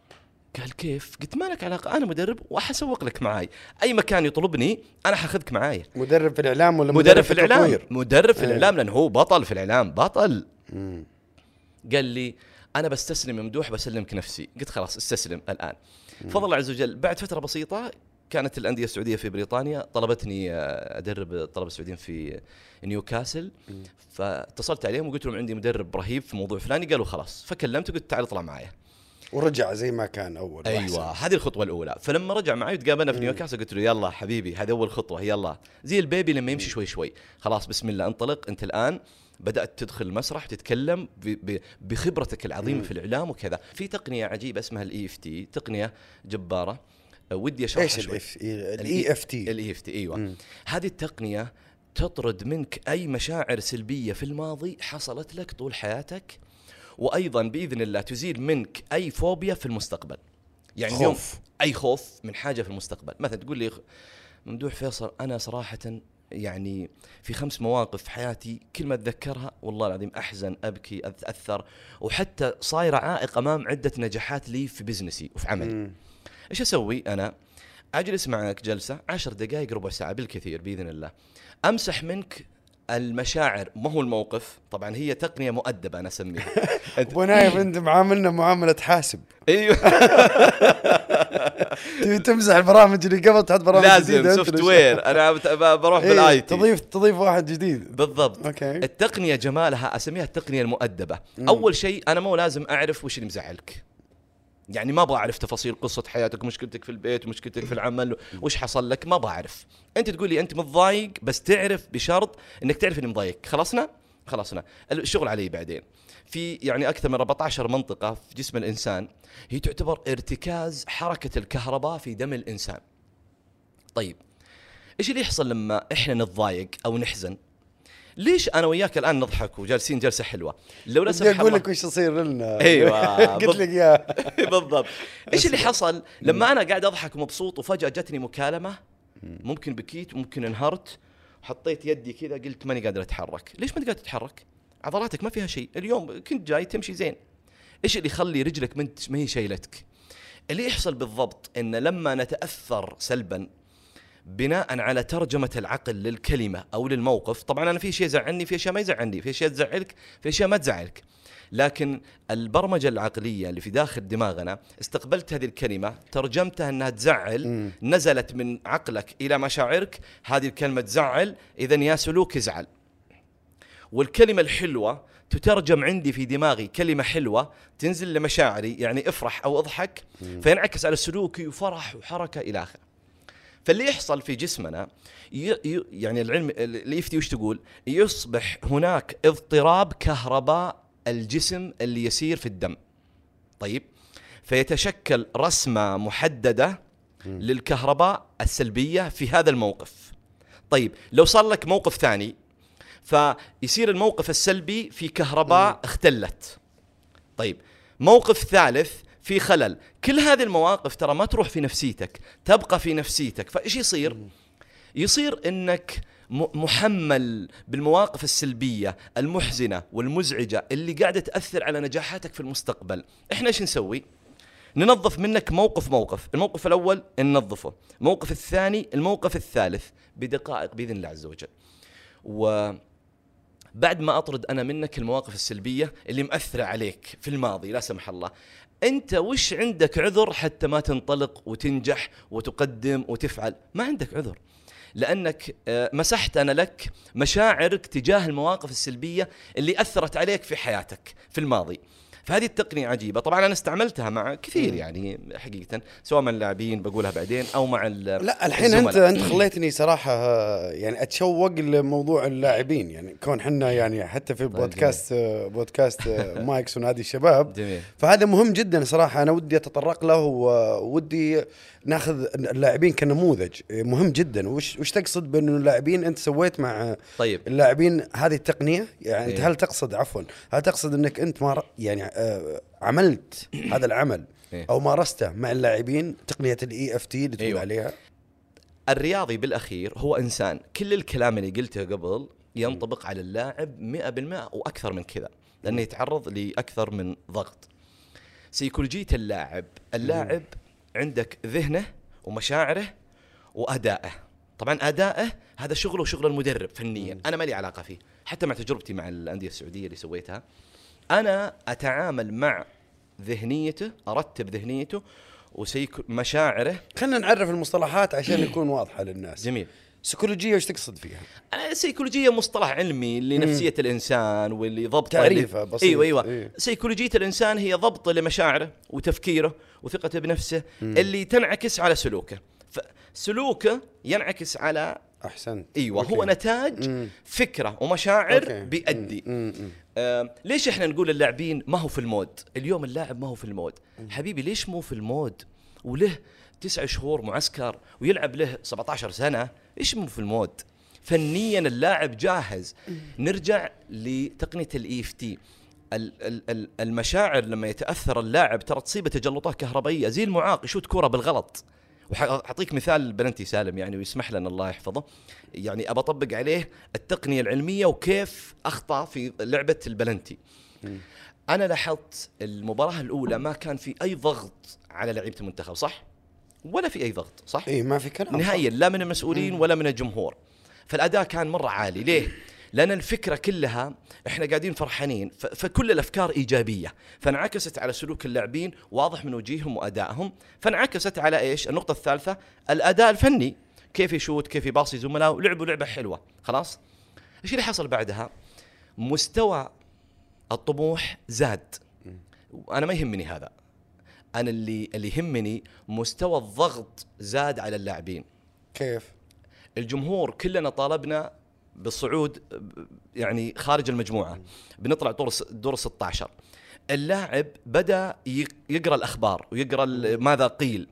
Speaker 3: قال كيف؟ قلت ما لك علاقة، أنا مدرب وأحسوق لك معاي، أي مكان يطلبني أنا حاخذك معاي.
Speaker 2: مدرب في الإعلام ولا
Speaker 3: مدرب في الإعلام؟
Speaker 2: التطوير؟
Speaker 3: مدرب في
Speaker 2: ايه.
Speaker 3: الإعلام، لأنه هو بطل في الإعلام، بطل.
Speaker 2: مم.
Speaker 3: قال لي أنا بستسلم ممدوح، بسلمك نفسي. قلت خلاص استسلم الآن. فضل الله عز وجل بعد فترة بسيطة كانت الأندية السعودية في بريطانيا طلبتني أدرب الطلبة السعوديين في نيوكاسل، فاتصلت عليهم وقلت لهم عندي مدرب رهيب في موضوع فلاني. قالوا خلاص، فكلمته قلت تعال اطلع معايا،
Speaker 2: ورجع زي ما كان أول.
Speaker 3: أيوة، هذه الخطوة الأولى. فلما رجع معي وتقابلنا في نيوكاسل قلت له يلا حبيبي، هذه أول خطوة، يلا زي البيبي لما يمشي شوي شوي، خلاص بسم الله انطلق، أنت الآن بدأت تدخل المسرح وتتكلم بخبرتك العظيمة في الإعلام وكذا. في تقنية عجيبة اسمها الإي إف تي، تقنية جبارة ودي أشرحها شوي.
Speaker 2: إيش الإي إف تي؟
Speaker 3: الإي إف تي أيوة. هذه التقنية تطرد منك أي مشاعر سلبية في الماضي حصلت لك طول حياتك، وأيضا بإذن الله تزيل منك أي فوبيا في المستقبل. يعني
Speaker 2: خوف.
Speaker 3: اليوم أي خوف من حاجة في المستقبل، مثلا تقول لي ممدوح فيصل أنا صراحة يعني في خمس مواقف في حياتي كل ما أتذكرها والله العظيم أحزن، أبكي، أتأثر، وحتى صايرة عائق أمام عدة نجاحات لي في بزنسي وفي عملي. م. إيش أسوي أنا؟ أجلس معك جلسة عشر دقائق ربع ساعة بالكثير بإذن الله، أمسح منك المشاعر، ما هو الموقف. طبعا هي تقنية مؤدبة أنا أسميها.
Speaker 2: أبو نايف أنت معاملنا معاملة حاسب.
Speaker 3: أيوه.
Speaker 2: تبي تمسح البرامج اللي قبل تحط برامج جديدة.
Speaker 3: لازم سوفت وير، أنا بروح بالاي تي
Speaker 2: تضيف تضيف واحد جديد.
Speaker 3: بالضبط.
Speaker 2: أوكي.
Speaker 3: التقنية جمالها أسميها التقنية المؤدبة. مم. أول شيء أنا مو لازم أعرف وش اللي مزعلك، يعني ما ابغى اعرف تفاصيل قصه حياتك، مشكلتك في البيت ومشكلتك في العمل وش حصل لك، ما ابغى اعرف. انت تقول لي انت متضايق بس تعرف بشرط انك تعرف اني مضايق. خلصنا خلصنا الشغل علي. بعدين في يعني اكثر من أربعة عشر منطقه في جسم الانسان هي تعتبر ارتكاز حركه الكهرباء في دم الانسان. طيب ايش اللي يحصل لما احنا نتضايق او نحزن؟ ليش انا وياك الان نضحك وجالسين جلسه حلوه؟ لو لا سمح الله
Speaker 2: اقول لك وش يصير لنا.
Speaker 3: ايوه
Speaker 2: قلت لك يا
Speaker 3: بالضبط. ايش اللي حصل لما انا قاعد اضحك ومبسوط وفجاه جتني مكالمه، ممكن بكيت ممكن انهرت، حطيت يدي كذا قلت ماني قادر اتحرك. ليش ما قادر تتحرك؟ عضلاتك ما فيها شيء، اليوم كنت جاي تمشي زين. ايش اللي يخلي رجلك ما هي شايلتك؟ اللي يحصل بالضبط ان لما نتاثر سلبا بناء على ترجمة العقل للكلمة أو للموقف، طبعا أنا في شيء يزعلني، في شيء ما يزعلني، في شيء تزعلك، في شيء ما تزعلك، لكن البرمجة العقلية اللي في داخل دماغنا استقبلت هذه الكلمة، ترجمتها أنها تزعل، م. نزلت من عقلك إلى مشاعرك، هذه الكلمة تزعل، إذن يا سلوك ازعل. والكلمة الحلوة تترجم عندي في دماغي كلمة حلوة تنزل لمشاعري، يعني افرح أو اضحك، م. فينعكس على سلوكي وفرح وحركة إلى آخره. فاللي يحصل في جسمنا ي... يعني العلم اللي يفتي وش تقول، يصبح هناك اضطراب كهرباء الجسم اللي يسير في الدم. طيب فيتشكل رسمة محددة م. للكهرباء السلبية في هذا الموقف. طيب لو صار لك موقف ثاني فيصير الموقف السلبي في كهرباء م. اختلت. طيب موقف ثالث في خلل. كل هذه المواقف ترى ما تروح في نفسيتك، تبقى في نفسيتك. فإيش يصير؟ يصير إنك محمل بالمواقف السلبية المحزنة والمزعجة اللي قاعدة تأثر على نجاحاتك في المستقبل. إحنا إيش نسوي؟ ننظف منك موقف موقف. الموقف الأول ننظفه، الموقف الثاني، الموقف الثالث، بدقائق بإذن الله عز وجل. وبعد ما أطرد أنا منك المواقف السلبية اللي مأثرة عليك في الماضي لا سمح الله، أنت وش عندك عذر حتى ما تنطلق وتنجح وتقدم وتفعل؟ ما عندك عذر. لأنك مسحت أنا لك مشاعرك تجاه المواقف السلبية اللي أثرت عليك في حياتك في الماضي. فهذه التقنية عجيبة. طبعا أنا استعملت مع كثير يعني حقيقة، سواء مع اللاعبين بقولها بعدين أو مع
Speaker 2: لا الحين أنت أنت خليتني صراحة يعني أتشوق لموضوع اللاعبين، يعني كون حنا يعني حتى في بودكاست بودكاست مايكس ونادي الشباب
Speaker 3: جميل.
Speaker 2: فهذا مهم جدا صراحة. أنا ودي أتطرق له وودي ناخذ اللاعبين كنموذج مهم جدا. وش وش تقصد بأن اللاعبين أنت سويت مع
Speaker 3: طيب
Speaker 2: اللاعبين هذه التقنية؟ يعني أنت
Speaker 3: إيه؟
Speaker 2: هل تقصد عفوا هل تقصد أنك أنت ما يعني آه عملت هذا العمل
Speaker 3: إيه؟
Speaker 2: أو مارسته مع اللاعبين تقنية الإي إف تي اللي تقول
Speaker 3: أيوة.
Speaker 2: عليها؟
Speaker 3: الرياضي بالأخير هو إنسان. كل الكلام اللي قلته قبل ينطبق على اللاعب مئة بالمئة وأكثر من كذا، لأنه يتعرض لأكثر من ضغط. سيكولوجية اللاعب اللاعب عندك ذهنه ومشاعره وأدائه. طبعا أدائه هذا شغله وشغل المدرب فنيا، أنا ما لي علاقة فيه. حتى مع تجربتي مع الأندية السعودية اللي سويتها، أنا أتعامل مع ذهنيته، أرتب ذهنيته ومشاعره.
Speaker 2: خلنا نعرف المصطلحات عشان يكون واضحة للناس.
Speaker 3: جميل.
Speaker 2: سيكولوجية وش تقصد فيها؟
Speaker 3: السيكولوجية مصطلح علمي لنفسية مم. الإنسان واللي ضبط
Speaker 2: تعريفه بسيط.
Speaker 3: أيوة أيوة.
Speaker 2: إيه؟
Speaker 3: سيكولوجية الإنسان هي ضبط لمشاعره وتفكيره وثقته بنفسه مم. اللي تنعكس على سلوكه. فسلوكه ينعكس على
Speaker 2: أحسن.
Speaker 3: أيوة
Speaker 2: أوكي.
Speaker 3: هو نتاج مم. فكرة ومشاعر أوكي. بيأدي مم. مم. آه ليش إحنا نقول اللاعبين ما هو في المود اليوم؟ اللاعب ما هو في المود. مم. حبيبي ليش مو في المود وله تسعة شهور معسكر ويلعب له سبعة عشر سنة؟ إيش مو في المود؟ فنيا اللاعب جاهز. نرجع لتقنية الإي إف تي. المشاعر لما يتأثر اللاعب ترى تصيبه تجلطات كهربائية زي المعاق يشوت كرة بالغلط. وحأعطيك مثال بلنتي سالم يعني ويسمح لنا الله يحفظه، يعني أبى أطبق عليه التقنية العلمية وكيف أخطأ في لعبة البلنتي. أنا لاحظت المباراة الأولى ما كان في أي ضغط على لعيبة المنتخب، صح؟ ولا في أي ضغط، صح؟
Speaker 2: إيه ما في كلام
Speaker 3: نهائيا، لا من المسؤولين ولا من الجمهور. فالأداء كان مرة عالي. ليه؟ لأن الفكرة كلها إحنا قاعدين فرحانين، فكل الأفكار إيجابية، فانعكست على سلوك اللاعبين واضح من وجيههم وأدائهم. فانعكست على إيش؟ النقطة الثالثة الأداء الفني، كيف يشوت، كيف يباصي زملاء، ولعبوا لعبة حلوة. خلاص؟ إيش اللي حصل بعدها؟ مستوى الطموح زاد. وأنا ما يهمني هذا، أنا اللي اللي يهمني مستوى الضغط زاد على اللاعبين.
Speaker 2: كيف؟ الجمهور
Speaker 3: كلنا طالبنا بالصعود يعني خارج المجموعة، بنطلع دور دور ستة عشر. اللاعب بدأ يقرأ الأخبار ويقرأ ماذا قيل.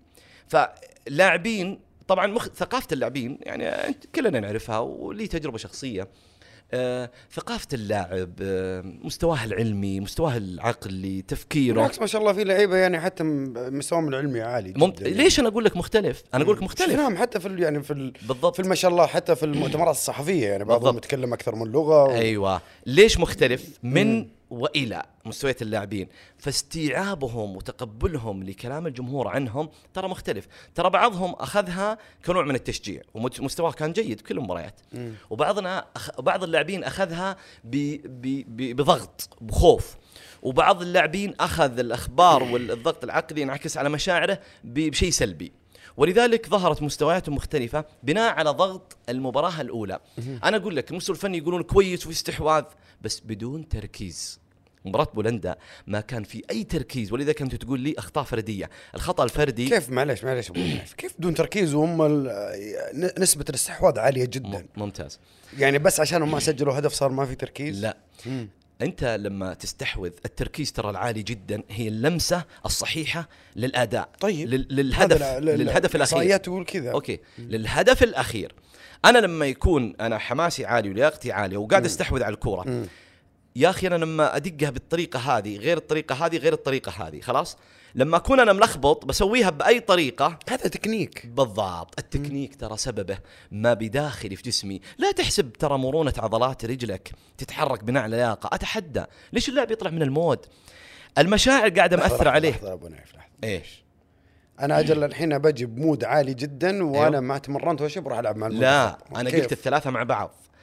Speaker 3: فاللاعبين طبعا مخ... ثقافة اللاعبين يعني كلنا نعرفها ولي تجربة شخصية. آه، ثقافة اللاعب، آه، مستواه العلمي، مستواه العقلي، تفكيره.
Speaker 2: بالعكس ما شاء الله في لعيبة يعني حتى مستواهم العلمي عالي جدا.
Speaker 3: ممت... ليش أنا أقول لك مختلف؟ أنا أقول لك مختلف.
Speaker 2: نعم حتى في ال... يعني في ال...
Speaker 3: بالضبط.
Speaker 2: في ما شاء الله حتى في المؤتمرات الصحفية يعني بعضهم يتكلم أكثر من لغة و...
Speaker 3: أيوة. ليش مختلف؟ من وإلى مستويات اللاعبين، فاستيعابهم وتقبلهم لكلام الجمهور عنهم ترى مختلف. ترى بعضهم أخذها كنوع من التشجيع ومستواه كان جيد كل المباريات، وبعضنا أخ... بعض اللاعبين أخذها ب... ب... ب... بضغط بخوف، وبعض اللاعبين أخذ الأخبار والضغط العقلي ينعكس على مشاعره بشيء سلبي. ولذلك ظهرت مستويات مختلفة بناء على ضغط المباراة الأولى. أنا أقول لك المستوى الفني يقولون كويس وفي استحواذ بس بدون تركيز. مباراة بولندا ما كان في أي تركيز، ولذا كنت تقول لي أخطاء فردية. الخطأ الفردي
Speaker 2: كيف؟ معلش معلش كيف بدون تركيز وهم نسبة الاستحواذ عالية جدا؟
Speaker 3: ممتاز.
Speaker 2: يعني بس عشانهم ما سجلوا هدف صار ما في تركيز؟
Speaker 3: لا. مم. أنت لما تستحوذ التركيز ترى العالي جدا هي اللمسة الصحيحة للأداء.
Speaker 2: طيب
Speaker 3: للهدف للهدف الأخير.
Speaker 2: تقول كذا.
Speaker 3: أوكي. مم. للهدف الأخير. أنا لما يكون أنا حماسي عالي ولياقتي عالية وقاعد استحوذ على الكرة، مم. يا أخي أنا لما أدقها بالطريقة هذه غير الطريقة هذه غير الطريقة هذه، خلاص لما أكون أنا ملخبط بسويها بأي طريقة.
Speaker 2: هذا تكنيك.
Speaker 3: بالضبط. التكنيك ترى سببه ما بداخلي في جسمي. لا تحسب ترى مرونة عضلات رجلك تتحرك بناء على لياقة. أتحدى ليش اللاعب يطلع من المود؟ المشاعر قاعدة مأثر عليه.
Speaker 2: لحظة أبو نايف لحظة.
Speaker 3: إيش؟
Speaker 2: أنا أجل الحين بجي بمود عالي جدا وأنا أيوه؟ ما تمرنت وش بروح ألعب مع المنتخب.
Speaker 3: لا أنا قلت الثلاثة مع بعض.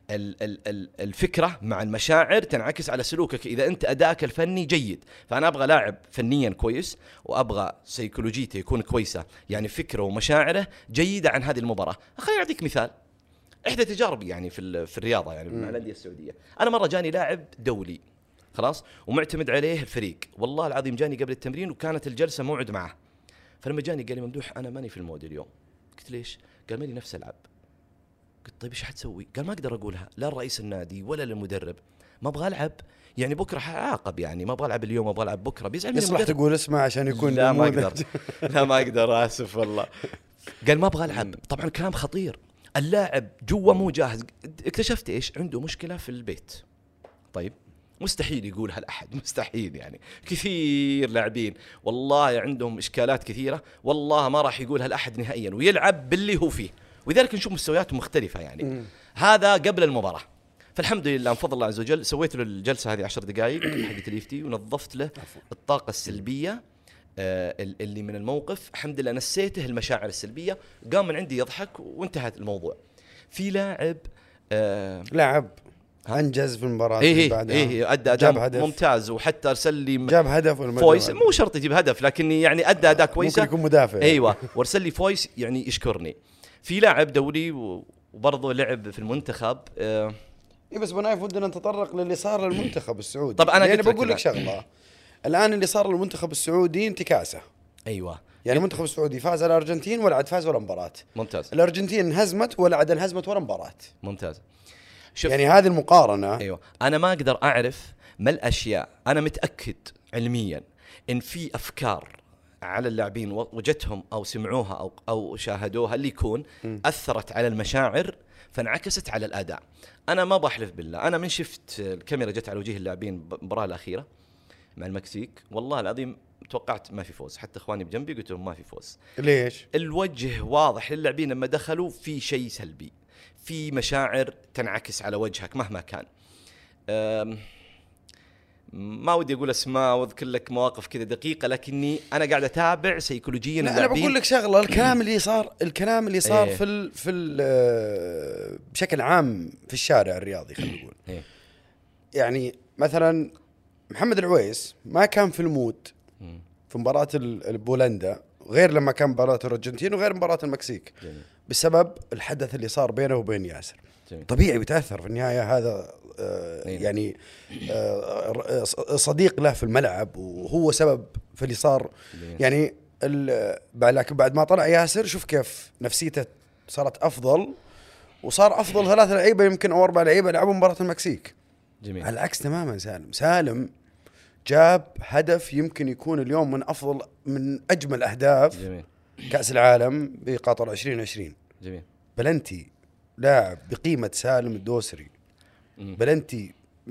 Speaker 3: ال ال ال الفكرة مع المشاعر تنعكس على سلوكك إذا أنت أداءك الفني جيد. فأنا أبغى لاعب فنيا كويس وأبغى سيكولوجيته يكون كويسة، يعني فكره ومشاعره جيدة عن هذه المباراة. خليني أعطيك مثال، إحدى تجاربي يعني في في الرياضة يعني مع الأندية السعودية. أنا مرة جاني لاعب دولي خلاص ومعتمد عليه الفريق، والله العظيم جاني قبل التمرين وكانت الجلسة موعد معه. فلما جاني قال لي ممدوح أنا ماني في المود اليوم. قلت ليش؟ قال ماني نفس ألعب. قلت طيب ايش حتسوي؟ قال ما اقدر اقولها لا لرئيس النادي ولا للمدرب، ما ابغى العب يعني بكره حاعاقب، يعني ما ابغى العب اليوم ابغى العب بكره بيزعل مني
Speaker 2: يصلح تقول اسمع عشان يكون
Speaker 3: لا ما اقدر لا ما اقدر اسف والله. قال ما ابغى العب. طبعا كلام خطير، اللاعب جوا مو جاهز. اكتشفت ايش عنده مشكله في البيت. طيب مستحيل يقولها لأحد، مستحيل يعني كثير لاعبين والله عندهم إشكالات كثيرة والله ما راح يقولها لأحد نهائيا ويلعب باللي هو فيه، ولذلك نشوف مستوياته مختلفة يعني. مم. هذا قبل المباراة. فالحمد لله بفضل الله عز وجل سويت له الجلسة هذه عشر دقائق حقت اليفتي ونظفت له الطاقة السلبية آه اللي من الموقف. الحمد لله نسيته المشاعر السلبية، قام من عندي يضحك وانتهت الموضوع. في لاعب آه
Speaker 2: لاعب انجز في المباراه
Speaker 3: إيه
Speaker 2: اللي بعدها،
Speaker 3: ايه ادى اداء ممتاز وحتى ارسل لي
Speaker 2: جاب هدف
Speaker 3: فويس، مو شرط يجيب هدف لكن يعني ادى اداء كويسه،
Speaker 2: ممكن يكون مدافع
Speaker 3: ايوه وارسل لي فويس يعني يشكرني. في لاعب دولي وبرضه لعب في المنتخب آه
Speaker 2: إيه بس بنايف ودنا نتطرق للي صار للمنتخب السعودي.
Speaker 3: طب انا
Speaker 2: يعني بقول لك شغله، الان اللي صار للمنتخب السعودي انتكاسه.
Speaker 3: ايوه
Speaker 2: يعني المنتخب السعودي فاز على الارجنتين ولا عاد فاز ولا مباراه.
Speaker 3: ممتاز.
Speaker 2: الارجنتين انهزمت ولا عاد انهزمت ولا مباراه.
Speaker 3: ممتاز.
Speaker 2: شوف يعني هذه المقارنه.
Speaker 3: ايوه انا ما اقدر اعرف ما الاشياء، انا متاكد علميا ان في افكار على اللاعبين وجدتهم او سمعوها او او شاهدوها اللي يكون م. اثرت على المشاعر فانعكست على الاداء. انا ما بحلف بالله، انا من شفت الكاميرا جت على وجه اللاعبين المباراه الاخيره مع المكسيك والله العظيم توقعت ما في فوز، حتى اخواني بجنبي قلت لهم ما في فوز.
Speaker 2: ليش؟
Speaker 3: الوجه واضح للاعبين لما دخلوا في شيء سلبي، في مشاعر تنعكس على وجهك مهما كان. ما ودي اقول اسماء واذكر لك مواقف كذا دقيقه، لكني انا قاعد اتابع سيكولوجيا اللاعبين.
Speaker 2: انا بقول لك شغله، الكلام اللي صار الكلام اللي صار إيه؟ في ال في ال بشكل عام في الشارع الرياضي خلينا نقول إيه؟ يعني مثلا محمد العويس ما كان في المود في مباراه بولندا غير لما كان مباراه الارجنتين وغير مباراه المكسيك جميل. بسبب الحدث اللي صار بينه وبين ياسر جميل. طبيعي بيتاثر في النهايه، هذا آه يعني آه صديق له في الملعب وهو سبب في اللي صار جميل. يعني لكن بعد ما طلع ياسر شوف كيف نفسيته صارت افضل، وصار افضل ثلاث لعيبه يمكن او اربع لعيبه لعبوا مباراه المكسيك جميل. على العكس تماما سالم سالم جاب هدف يمكن يكون اليوم من افضل من اجمل اهداف جميل. كأس العالم بقطر عشرين عشرين جميل. بلنتي لاعب بقيمة سالم الدوسري مم. بلنتي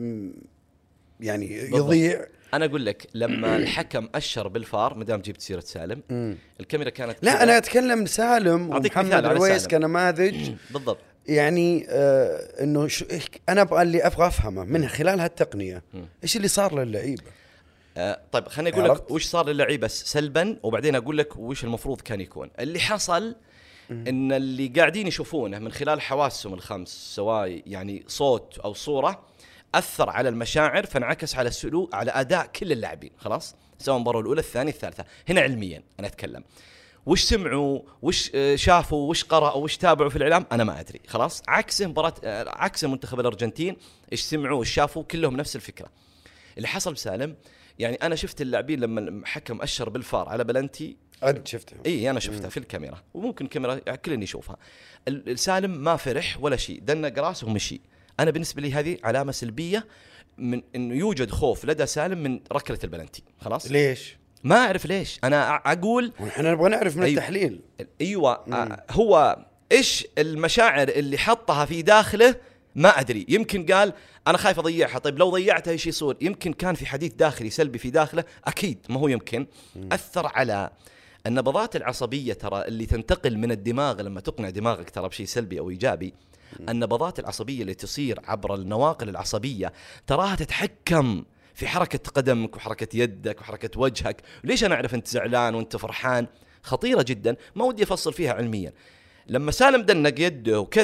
Speaker 2: يعني بالضبط. يضيع.
Speaker 3: أنا أقول لك لما الحكم أشر بالفار مدام جبت سيرة سالم مم. الكاميرا كانت
Speaker 2: لا أنا أتكلم سالم ومحمد العويس كنماذج
Speaker 3: بالضبط
Speaker 2: يعني آه إنه أنا أبغى اللي أبغى أفهمه من خلال هالتقنية مم. إيش اللي صار للعيبة.
Speaker 3: آه طيب خليني أقول لك وش صار للعيبة سلبا وبعدين أقول لك وش المفروض كان يكون. اللي حصل إن اللي قاعدين يشوفونه من خلال حواسهم الخمس سواء يعني صوت أو صورة أثر على المشاعر فانعكس على السلوك على أداء كل اللاعبين خلاص سواء المباراة الأولى الثانية الثالثة. هنا علميا أنا أتكلم وش سمعوا وش شافوا وش قرأوا وش تابعوا في الإعلام أنا ما أدري خلاص. عكس مباراة عكس منتخب الأرجنتين إيش سمعوا وش شافوا كلهم نفس الفكرة. اللي حصل بسالم يعني أنا شفت اللاعبين لما الحكم أشر بالفار على بلنتي
Speaker 2: أنت شفتها؟
Speaker 3: إيه أنا شفتها في الكاميرا وممكن كاميرا كلني يشوفها. السالم ما فرح ولا شيء دنق راسه ومشي. أنا بالنسبة لي هذه علامة سلبية من إنه يوجد خوف لدى سالم من ركلة البلنتي خلاص.
Speaker 2: ليش؟
Speaker 3: ما أعرف ليش أنا أقول
Speaker 2: إحنا نبغى نعرف من أيوة التحليل.
Speaker 3: أيوة مم. هو إيش المشاعر اللي حطها في داخله ما أدري. يمكن قال أنا خايف أضيعها. طيب لو ضيعتها إيش يصير؟ يمكن كان في حديث داخلي سلبي في داخله أكيد ما هو يمكن مم. أثر على النبضات العصبية ترى اللي تنتقل من الدماغ لما تقنع دماغك ترى بشيء سلبي أو إيجابي. النبضات العصبية اللي تصير عبر النواقل العصبية تراها تتحكم في حركة قدمك وحركة يدك وحركة وجهك. ليش أنا أعرف أنت زعلان وأنت فرحان؟ خطيرة جدا ما ودي أفصل فيها علميا. لما سالم دنق يده وكذا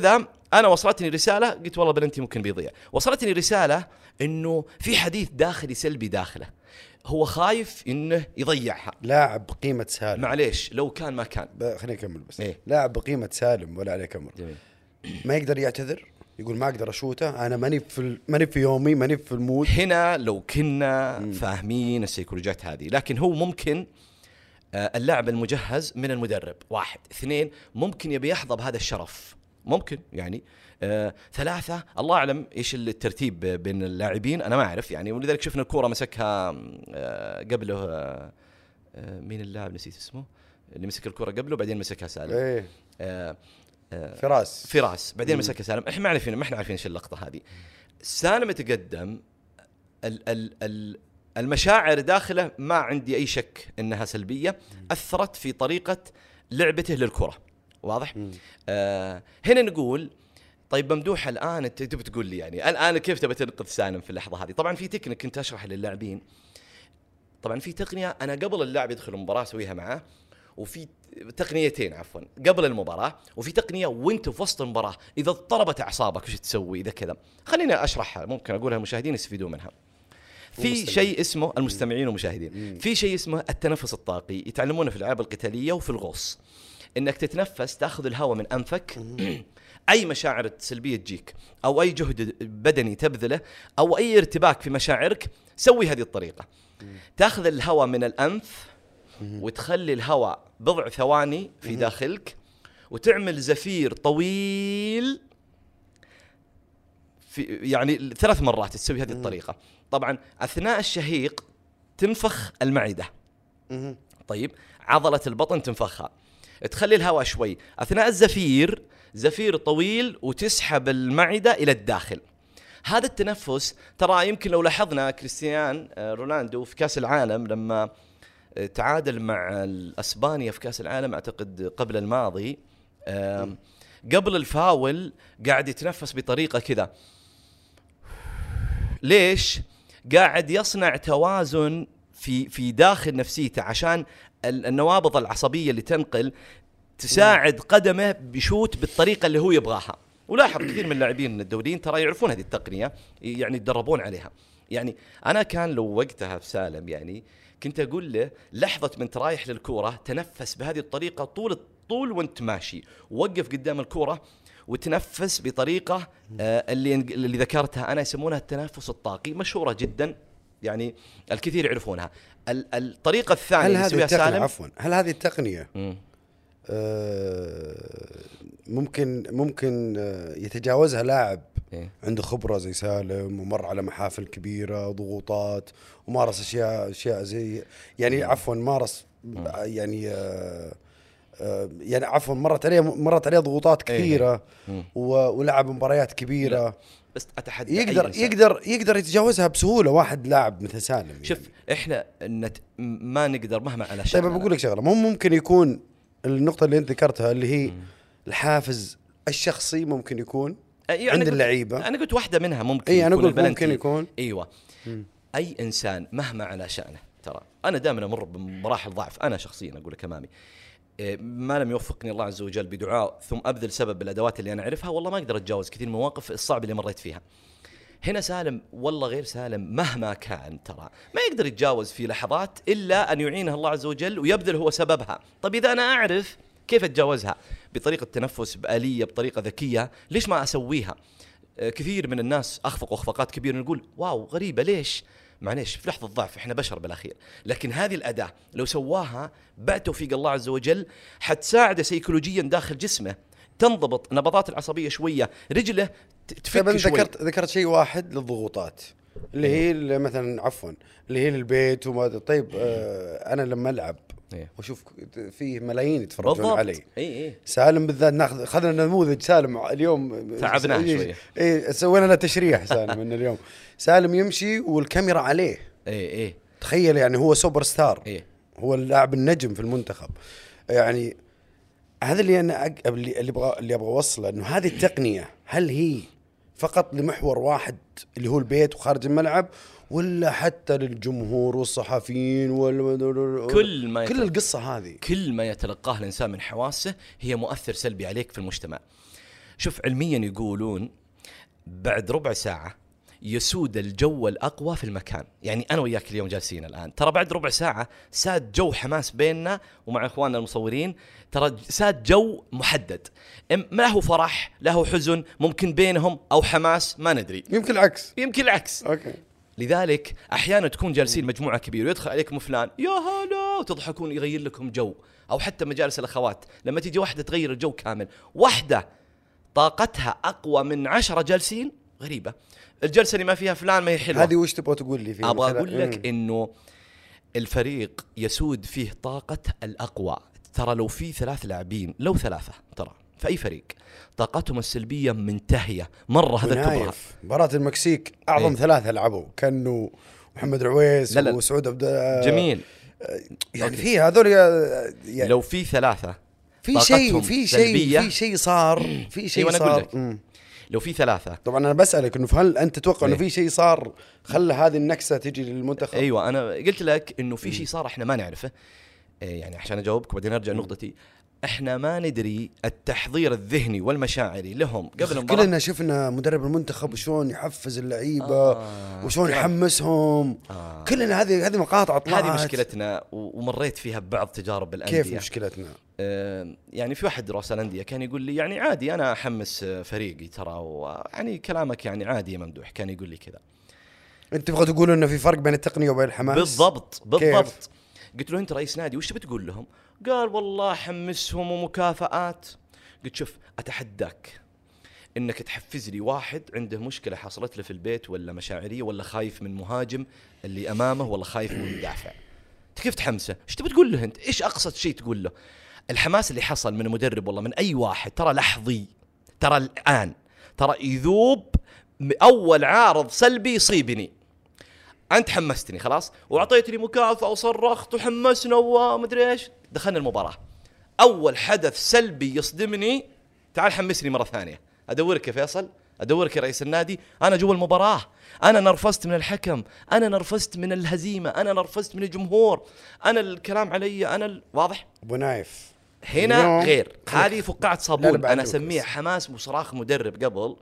Speaker 3: انا وصلتني رساله قلت والله بلنتي ممكن بيضيع. وصلتني رساله انه في حديث داخلي سلبي داخله، هو خايف انه يضيعها.
Speaker 2: لاعب بقيمه سالم،
Speaker 3: معليش لو كان ما كان،
Speaker 2: خليني اكمل بس.
Speaker 3: إيه؟
Speaker 2: لاعب بقيمه سالم ولا عليك امر،
Speaker 3: جميل.
Speaker 2: ما يقدر يعتذر، يقول ما اقدر اشوته، انا ماني في ماني في يومي، ماني في المود.
Speaker 3: هنا لو كنا مم. فاهمين السيكولوجيات هذه، لكن هو ممكن آه اللاعب المجهز من المدرب، واحد. اثنين، ممكن يبي يحظى بهذا الشرف، ممكن يعني. آه ثلاثة، الله أعلم إيش الترتيب بين اللاعبين، أنا ما أعرف يعني. ولذلك شفنا الكورة مسكها آه قبله آه آه مين اللاعب نسيت اسمه اللي مسك الكورة قبله بعدين مسكها سالم.
Speaker 2: إيه.
Speaker 3: آه آه
Speaker 2: فراس
Speaker 3: فراس بعدين مسكها سالم. إحنا ما عارفين، ما إحنا عارفين إيش اللقطة هذه. سالم يتقدم، ال ال ال المشاعر داخله ما عندي أي شك أنها سلبية، أثرت في طريقة لعبته للكرة، واضح؟ آه هنا نقول طيب ممدوح، الآن أنت تبي تقول لي يعني الآن كيف تبي تنقذ سالم في اللحظة هذه؟ طبعا في تكنيك كنت أشرح للاعبين، طبعا في تقنية أنا قبل اللاعب يدخل المباراة أسويها معاه، وفي تقنيتين عفوا قبل المباراة، وفي تقنية وانت في وسط المباراة إذا اضطربت أعصابك وش تسوي إذا كذا. خليني أشرحها، ممكن أقولها المشاهدين يستفيدوا منها. في شيء اسمه المستمعين والمشاهدين، في شيء اسمه التنفس الطاقي، يتعلمونه في الألعاب القتالية وفي الغوص، إنك تتنفس، تأخذ الهواء من أنفك. أي مشاعر سلبية تجيك أو أي جهد بدني تبذله أو أي ارتباك في مشاعرك، سوي هذه الطريقة. تأخذ الهواء من الأنف وتخلي الهواء بضع ثواني في داخلك، وتعمل زفير طويل في يعني ثلاث مرات تسوي هذه الطريقة. طبعا أثناء الشهيق تنفخ المعدة، طيب عضلة البطن تنفخها، تخلي الهواء شوي. أثناء الزفير زفير طويل وتسحب المعدة إلى الداخل. هذا التنفس ترى يمكن لو لاحظنا كريستيان رونالدو في كأس العالم لما تعادل مع الأسبانيا في كأس العالم أعتقد قبل الماضي، قبل الفاول قاعد يتنفس بطريقة كذا. ليش؟ قاعد يصنع توازن في في داخل نفسيته عشان النوابض العصبية اللي تنقل تساعد قدمه بشوت بالطريقة اللي هو يبغاها. ولاحظ كثير من اللاعبين الدوليين ترى يعرفون هذه التقنية، يعني يتدربون عليها. يعني أنا كان لو وقتها في سالم يعني كنت أقول له لحظة من ترايح للكورة تنفس بهذه الطريقة طول الطول وانت ماشي، ووقف قدام الكورة وتنفس بطريقة آه اللي اللي ذكرتها أنا، يسمونها التنفس الطاقي، مشهورة جدا يعني الكثير يعرفونها. الطريقة الثانية
Speaker 2: هل هذه التقنية عفوا هل هذه التقنية آه ممكن ممكن آه يتجاوزها لاعب إيه؟ عنده خبرة زي سالم ومر على محافل كبيرة وضغوطات ومارس أشياء أشياء زي يعني عفوا مارس يعني آه آه يعني عفوا مرت عليه مرت عليه ضغوطات كثيرة إيه؟ ولعب مباريات كبيرة.
Speaker 3: لا. بس أتحدى
Speaker 2: يقدر يقدر يقدر يتجاوزها بسهولة واحد لاعب مثل سالم.
Speaker 3: شوف يعني. إحنا نت ما نقدر مهما على شيء.
Speaker 2: طيب بقول لك شغلة، مو ممكن يكون النقطة اللي أنت ذكرتها اللي هي مم. الحافز الشخصي ممكن يكون يعني عند اللعيبة.
Speaker 3: أنا قلت واحدة منها ممكن.
Speaker 2: إيه أنا قلت ممكن يكون.
Speaker 3: أيوة. مم. أي إنسان مهما على شأنه، ترى أنا دائما أمر بمراحل ضعف، أنا شخصيا أقول لك أمامي ما لم يوفقني الله عز وجل بدعاء ثم أبذل سبب بالأدوات اللي أنا أعرفها، والله ما أقدر أتجاوز كثير من المواقف الصعبة اللي مريت فيها. هنا سالم والله غير سالم مهما كان ترى ما يقدر يتجاوز في لحظات إلا أن يعينه الله عز وجل ويبذل هو سببها. طيب إذا أنا أعرف كيف أتجاوزها بطريقة تنفس بآلية بطريقة ذكية، ليش ما أسويها؟ كثير من الناس أخفقوا أخفاقات كبيرة نقول واو غريبة ليش؟ معليش في لحظة ضعف إحنا بشر بالأخير، لكن هذه الأداة لو سواها بعد توفيق الله عز وجل حتساعده سيكولوجيا داخل جسمه، تنضبط نبضات العصبية شوية، رجله تفك شوي.
Speaker 2: ذكرت ذكرت شيء واحد للضغوطات اللي هي اللي مثلا عفوا اللي هي للبيت وما. طيب آه أنا لما ألعب وشوف فيه ملايين يتفرجون علي.
Speaker 3: اي اي
Speaker 2: سالم بالذات ناخذ خذنا نموذج سالم اليوم
Speaker 3: تعبناه شويه.
Speaker 2: اي سوينا له تشريح سالم من اليوم. سالم يمشي والكاميرا عليه.
Speaker 3: اي اي
Speaker 2: تخيل يعني هو سوبر ستار.
Speaker 3: إيه؟
Speaker 2: هو اللاعب النجم في المنتخب. يعني هذا اللي انا أق... اللي اللي ابغى اللي ابغى اوصله انه هذه التقنيه هل هي فقط لمحور واحد اللي هو البيت وخارج الملعب، ولا حتى للجمهور والصحفيين وال...
Speaker 3: كل ما
Speaker 2: كل القصة هذه
Speaker 3: كل ما يتلقاه الإنسان من حواسه هي مؤثر سلبي عليك في المجتمع. شوف علميا يقولون بعد ربع ساعة يسود الجو الأقوى في المكان. يعني أنا وياك اليوم جالسين الآن، ترى بعد ربع ساعة ساد جو حماس بيننا ومع إخواننا المصورين، ترى ساد جو محدد، ما هو فرح له حزن ممكن بينهم أو حماس ما ندري،
Speaker 2: يمكن العكس
Speaker 3: يمكن العكس.
Speaker 2: أوكي.
Speaker 3: لذلك أحيانا تكون جالسين مجموعة كبيرة ويدخل عليكم فلان يا هلا وتضحكون يغير لكم جو، أو حتى مجالس الأخوات لما تيجي واحدة تغير الجو كامل، واحدة طاقتها أقوى من عشرة جالسين غريبة. الجلسة اللي ما فيها فلان ما هي حلوة.
Speaker 2: هذه وش تبغى تقول لي فيها؟
Speaker 3: أبغى أقول لك إنه الفريق يسود فيه طاقة الأقوى. ترى لو في ثلاث لاعبين، لو ثلاثة ترى في أي فريق طاقتهم السلبية منتهية مرة، هذا الكبرى.
Speaker 2: مباراة المكسيك أعظم ايه؟ ثلاثة لعبوا كانوا محمد عويس لا لا. وسعود عبد
Speaker 3: جميل.
Speaker 2: يعني في هذول يعني
Speaker 3: لو في ثلاثة
Speaker 2: في شيء في شيء في شيء صار في شيء
Speaker 3: أيوة
Speaker 2: صار
Speaker 3: لو في ثلاثة.
Speaker 2: طبعا أنا بسألك إنه هل أنت تتوقع إنه في شيء صار خلى هذه النكسة تجي للمنتخب؟
Speaker 3: أيوة أنا قلت لك إنه في شيء صار إحنا ما نعرفه. يعني عشان أجاوبك وبعدين أرجع نقطتي، إحنا ما ندري التحضير الذهني والمشاعري لهم قبل المباراة.
Speaker 2: كلنا شفنا مدرب المنتخب وشون يحفز اللعيبة آه وشون يحمسهم آه كلنا هذه هذه مقاطع طلعت.
Speaker 3: هذه مشكلتنا ومريت فيها ببعض تجارب الأندية.
Speaker 2: كيف مشكلتنا؟
Speaker 3: آه يعني في واحد رؤساء الأندية كان يقول لي يعني عادي أنا أحمس فريقي ترى، يعني كلامك يعني عادي يا ممدوح، كان يقول لي كذا.
Speaker 2: أنت تبغى تقول إنه في فرق بين التقنية وبين الحماس؟
Speaker 3: بالضبط بالضبط. قلت له أنت رئيس نادي وش بتقول لهم؟ قال والله حمسهم ومكافآت. قلت شوف أتحداك إنك تحفز لي واحد عنده مشكلة حصلت له في البيت ولا مشاعرية ولا خايف من مهاجم اللي أمامه ولا خايف من مدافع، كيف تحمسه؟ إيش تبي تقول له أنت؟ إيش أقصد شيء تقول له؟ الحماس اللي حصل من المدرب والله من أي واحد ترى لحظي، ترى الآن ترى يذوب أول عارض سلبي يصيبني، أنت حمستني خلاص وأعطيتني مكافأة وصرخت وحمسنا ومدري إيش، دخلنا المباراة أول حدث سلبي يصدمني تعال حمسني مرة ثانية، أدورك يا فيصل، أدورك يا رئيس النادي، أنا جوا المباراة أنا نرفزت من الحكم، أنا نرفزت من الهزيمة، أنا نرفزت من الجمهور، أنا الكلام علي، أنا ال... واضح؟
Speaker 2: أبو نايف
Speaker 3: هنا غير، هذه فقاعة صابون أنا أسميها حماس وصراخ مدرب قبل،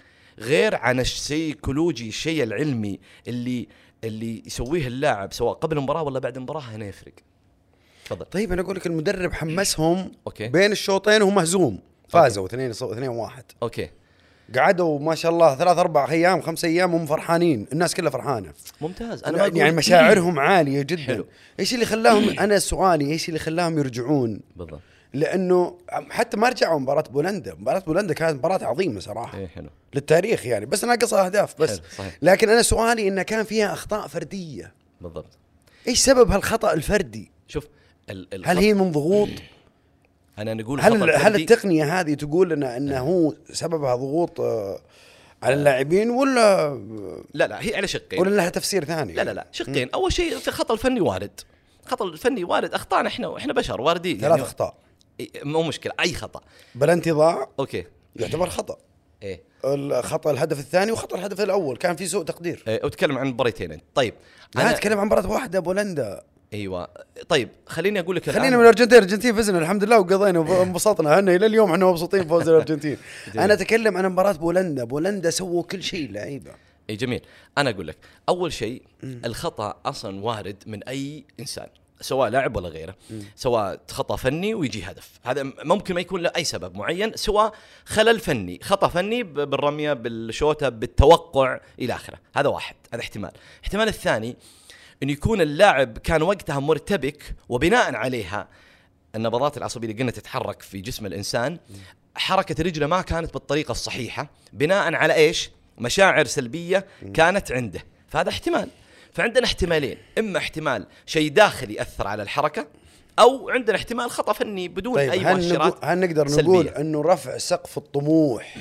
Speaker 3: غير عن السيكولوجي الشيء العلمي اللي اللي يسويه اللاعب سواء قبل المباراة ولا بعد المباراة، هنا يفرق. تفضل.
Speaker 2: طيب أنا أقول لك المدرب حمسهم
Speaker 3: أوكي.
Speaker 2: بين الشوطين وهو مهزوم، فازوا اثنين اثنين واحد.
Speaker 3: أوكي.
Speaker 2: قعدوا ما شاء الله ثلاث أربع أيام خمس أيام هم فرحانين، الناس كلها فرحانة.
Speaker 3: ممتاز. أنا
Speaker 2: يعني مشاعرهم عالية جدا.
Speaker 3: حلو.
Speaker 2: إيش اللي خلاهم أنا سؤالي إيش اللي خلاهم يرجعون؟
Speaker 3: بالضبط.
Speaker 2: لأنه حتى ما رجعوا مباراة بولندا، مباراة بولندا كانت مباراة عظيمة صراحة.
Speaker 3: إيه حلو.
Speaker 2: للتاريخ يعني، بس ناقصها أهداف بس. لكن أنا سؤالي إنه كان فيها أخطاء فردية.
Speaker 3: بالضبط.
Speaker 2: إيش سبب هالخطأ الفردي؟
Speaker 3: شوف ال
Speaker 2: هل هي من ضغوط؟
Speaker 3: أنا نقول
Speaker 2: هل هل التقنية هذه تقول لنا إنه هو سببها ضغوط على اللاعبين ولا
Speaker 3: لا لا هي على شقين
Speaker 2: ولا لها تفسير ثاني؟
Speaker 3: لا لا لا شقين. أول شيء في الخطأ الفني وارد، الخطأ الفني وارد، أخطاءنا إحنا وإحنا بشر واردين.
Speaker 2: ثلاث يعني أخطاء
Speaker 3: مو مشكلة، أي خطأ.
Speaker 2: بلنتي ضاع
Speaker 3: أوكي
Speaker 2: يعتبر خطأ.
Speaker 3: إيه
Speaker 2: الخطأ الهدف الثاني وخطأ الهدف الأول كان في سوء تقدير.
Speaker 3: إيه وتكلم عن مباراتين. طيب
Speaker 2: أنا أتكلم عن مباراة واحدة بولندا.
Speaker 3: ايوه طيب خليني اقول لك
Speaker 2: خلينا من الارجنتين، الارجنتين فزنا الحمد لله وقضينا وانبسطنا، هنا الى اليوم احنا مبسوطين بفوز الارجنتين. انا اتكلم عن مباراه بولندا، بولندا سووا كل شيء لعيبه.
Speaker 3: اي جميل. انا اقول لك اول شيء الخطا اصلا وارد من اي انسان سواء لاعب ولا غيره، سواء خطا فني ويجي هدف، هذا ممكن ما يكون له اي سبب معين، سواء خلل فني، خطا فني بالرميه بالشوطه بالتوقع الى اخره، هذا واحد، هذا احتمال. الاحتمال الثاني أن يكون اللاعب كان وقتها مرتبك، وبناء عليها النبضات العصبية اللي قلنا تتحرك في جسم الإنسان، حركة رجله ما كانت بالطريقة الصحيحة، بناء على إيش؟ مشاعر سلبية كانت عنده، فهذا احتمال. فعندنا احتمالين، إما احتمال شيء داخلي أثر على الحركة، أو عندنا احتمال خطأ فني بدون
Speaker 2: طيب
Speaker 3: أي مؤشرات.
Speaker 2: هل نقدر
Speaker 3: سلبية.
Speaker 2: نقول أنه رفع سقف الطموح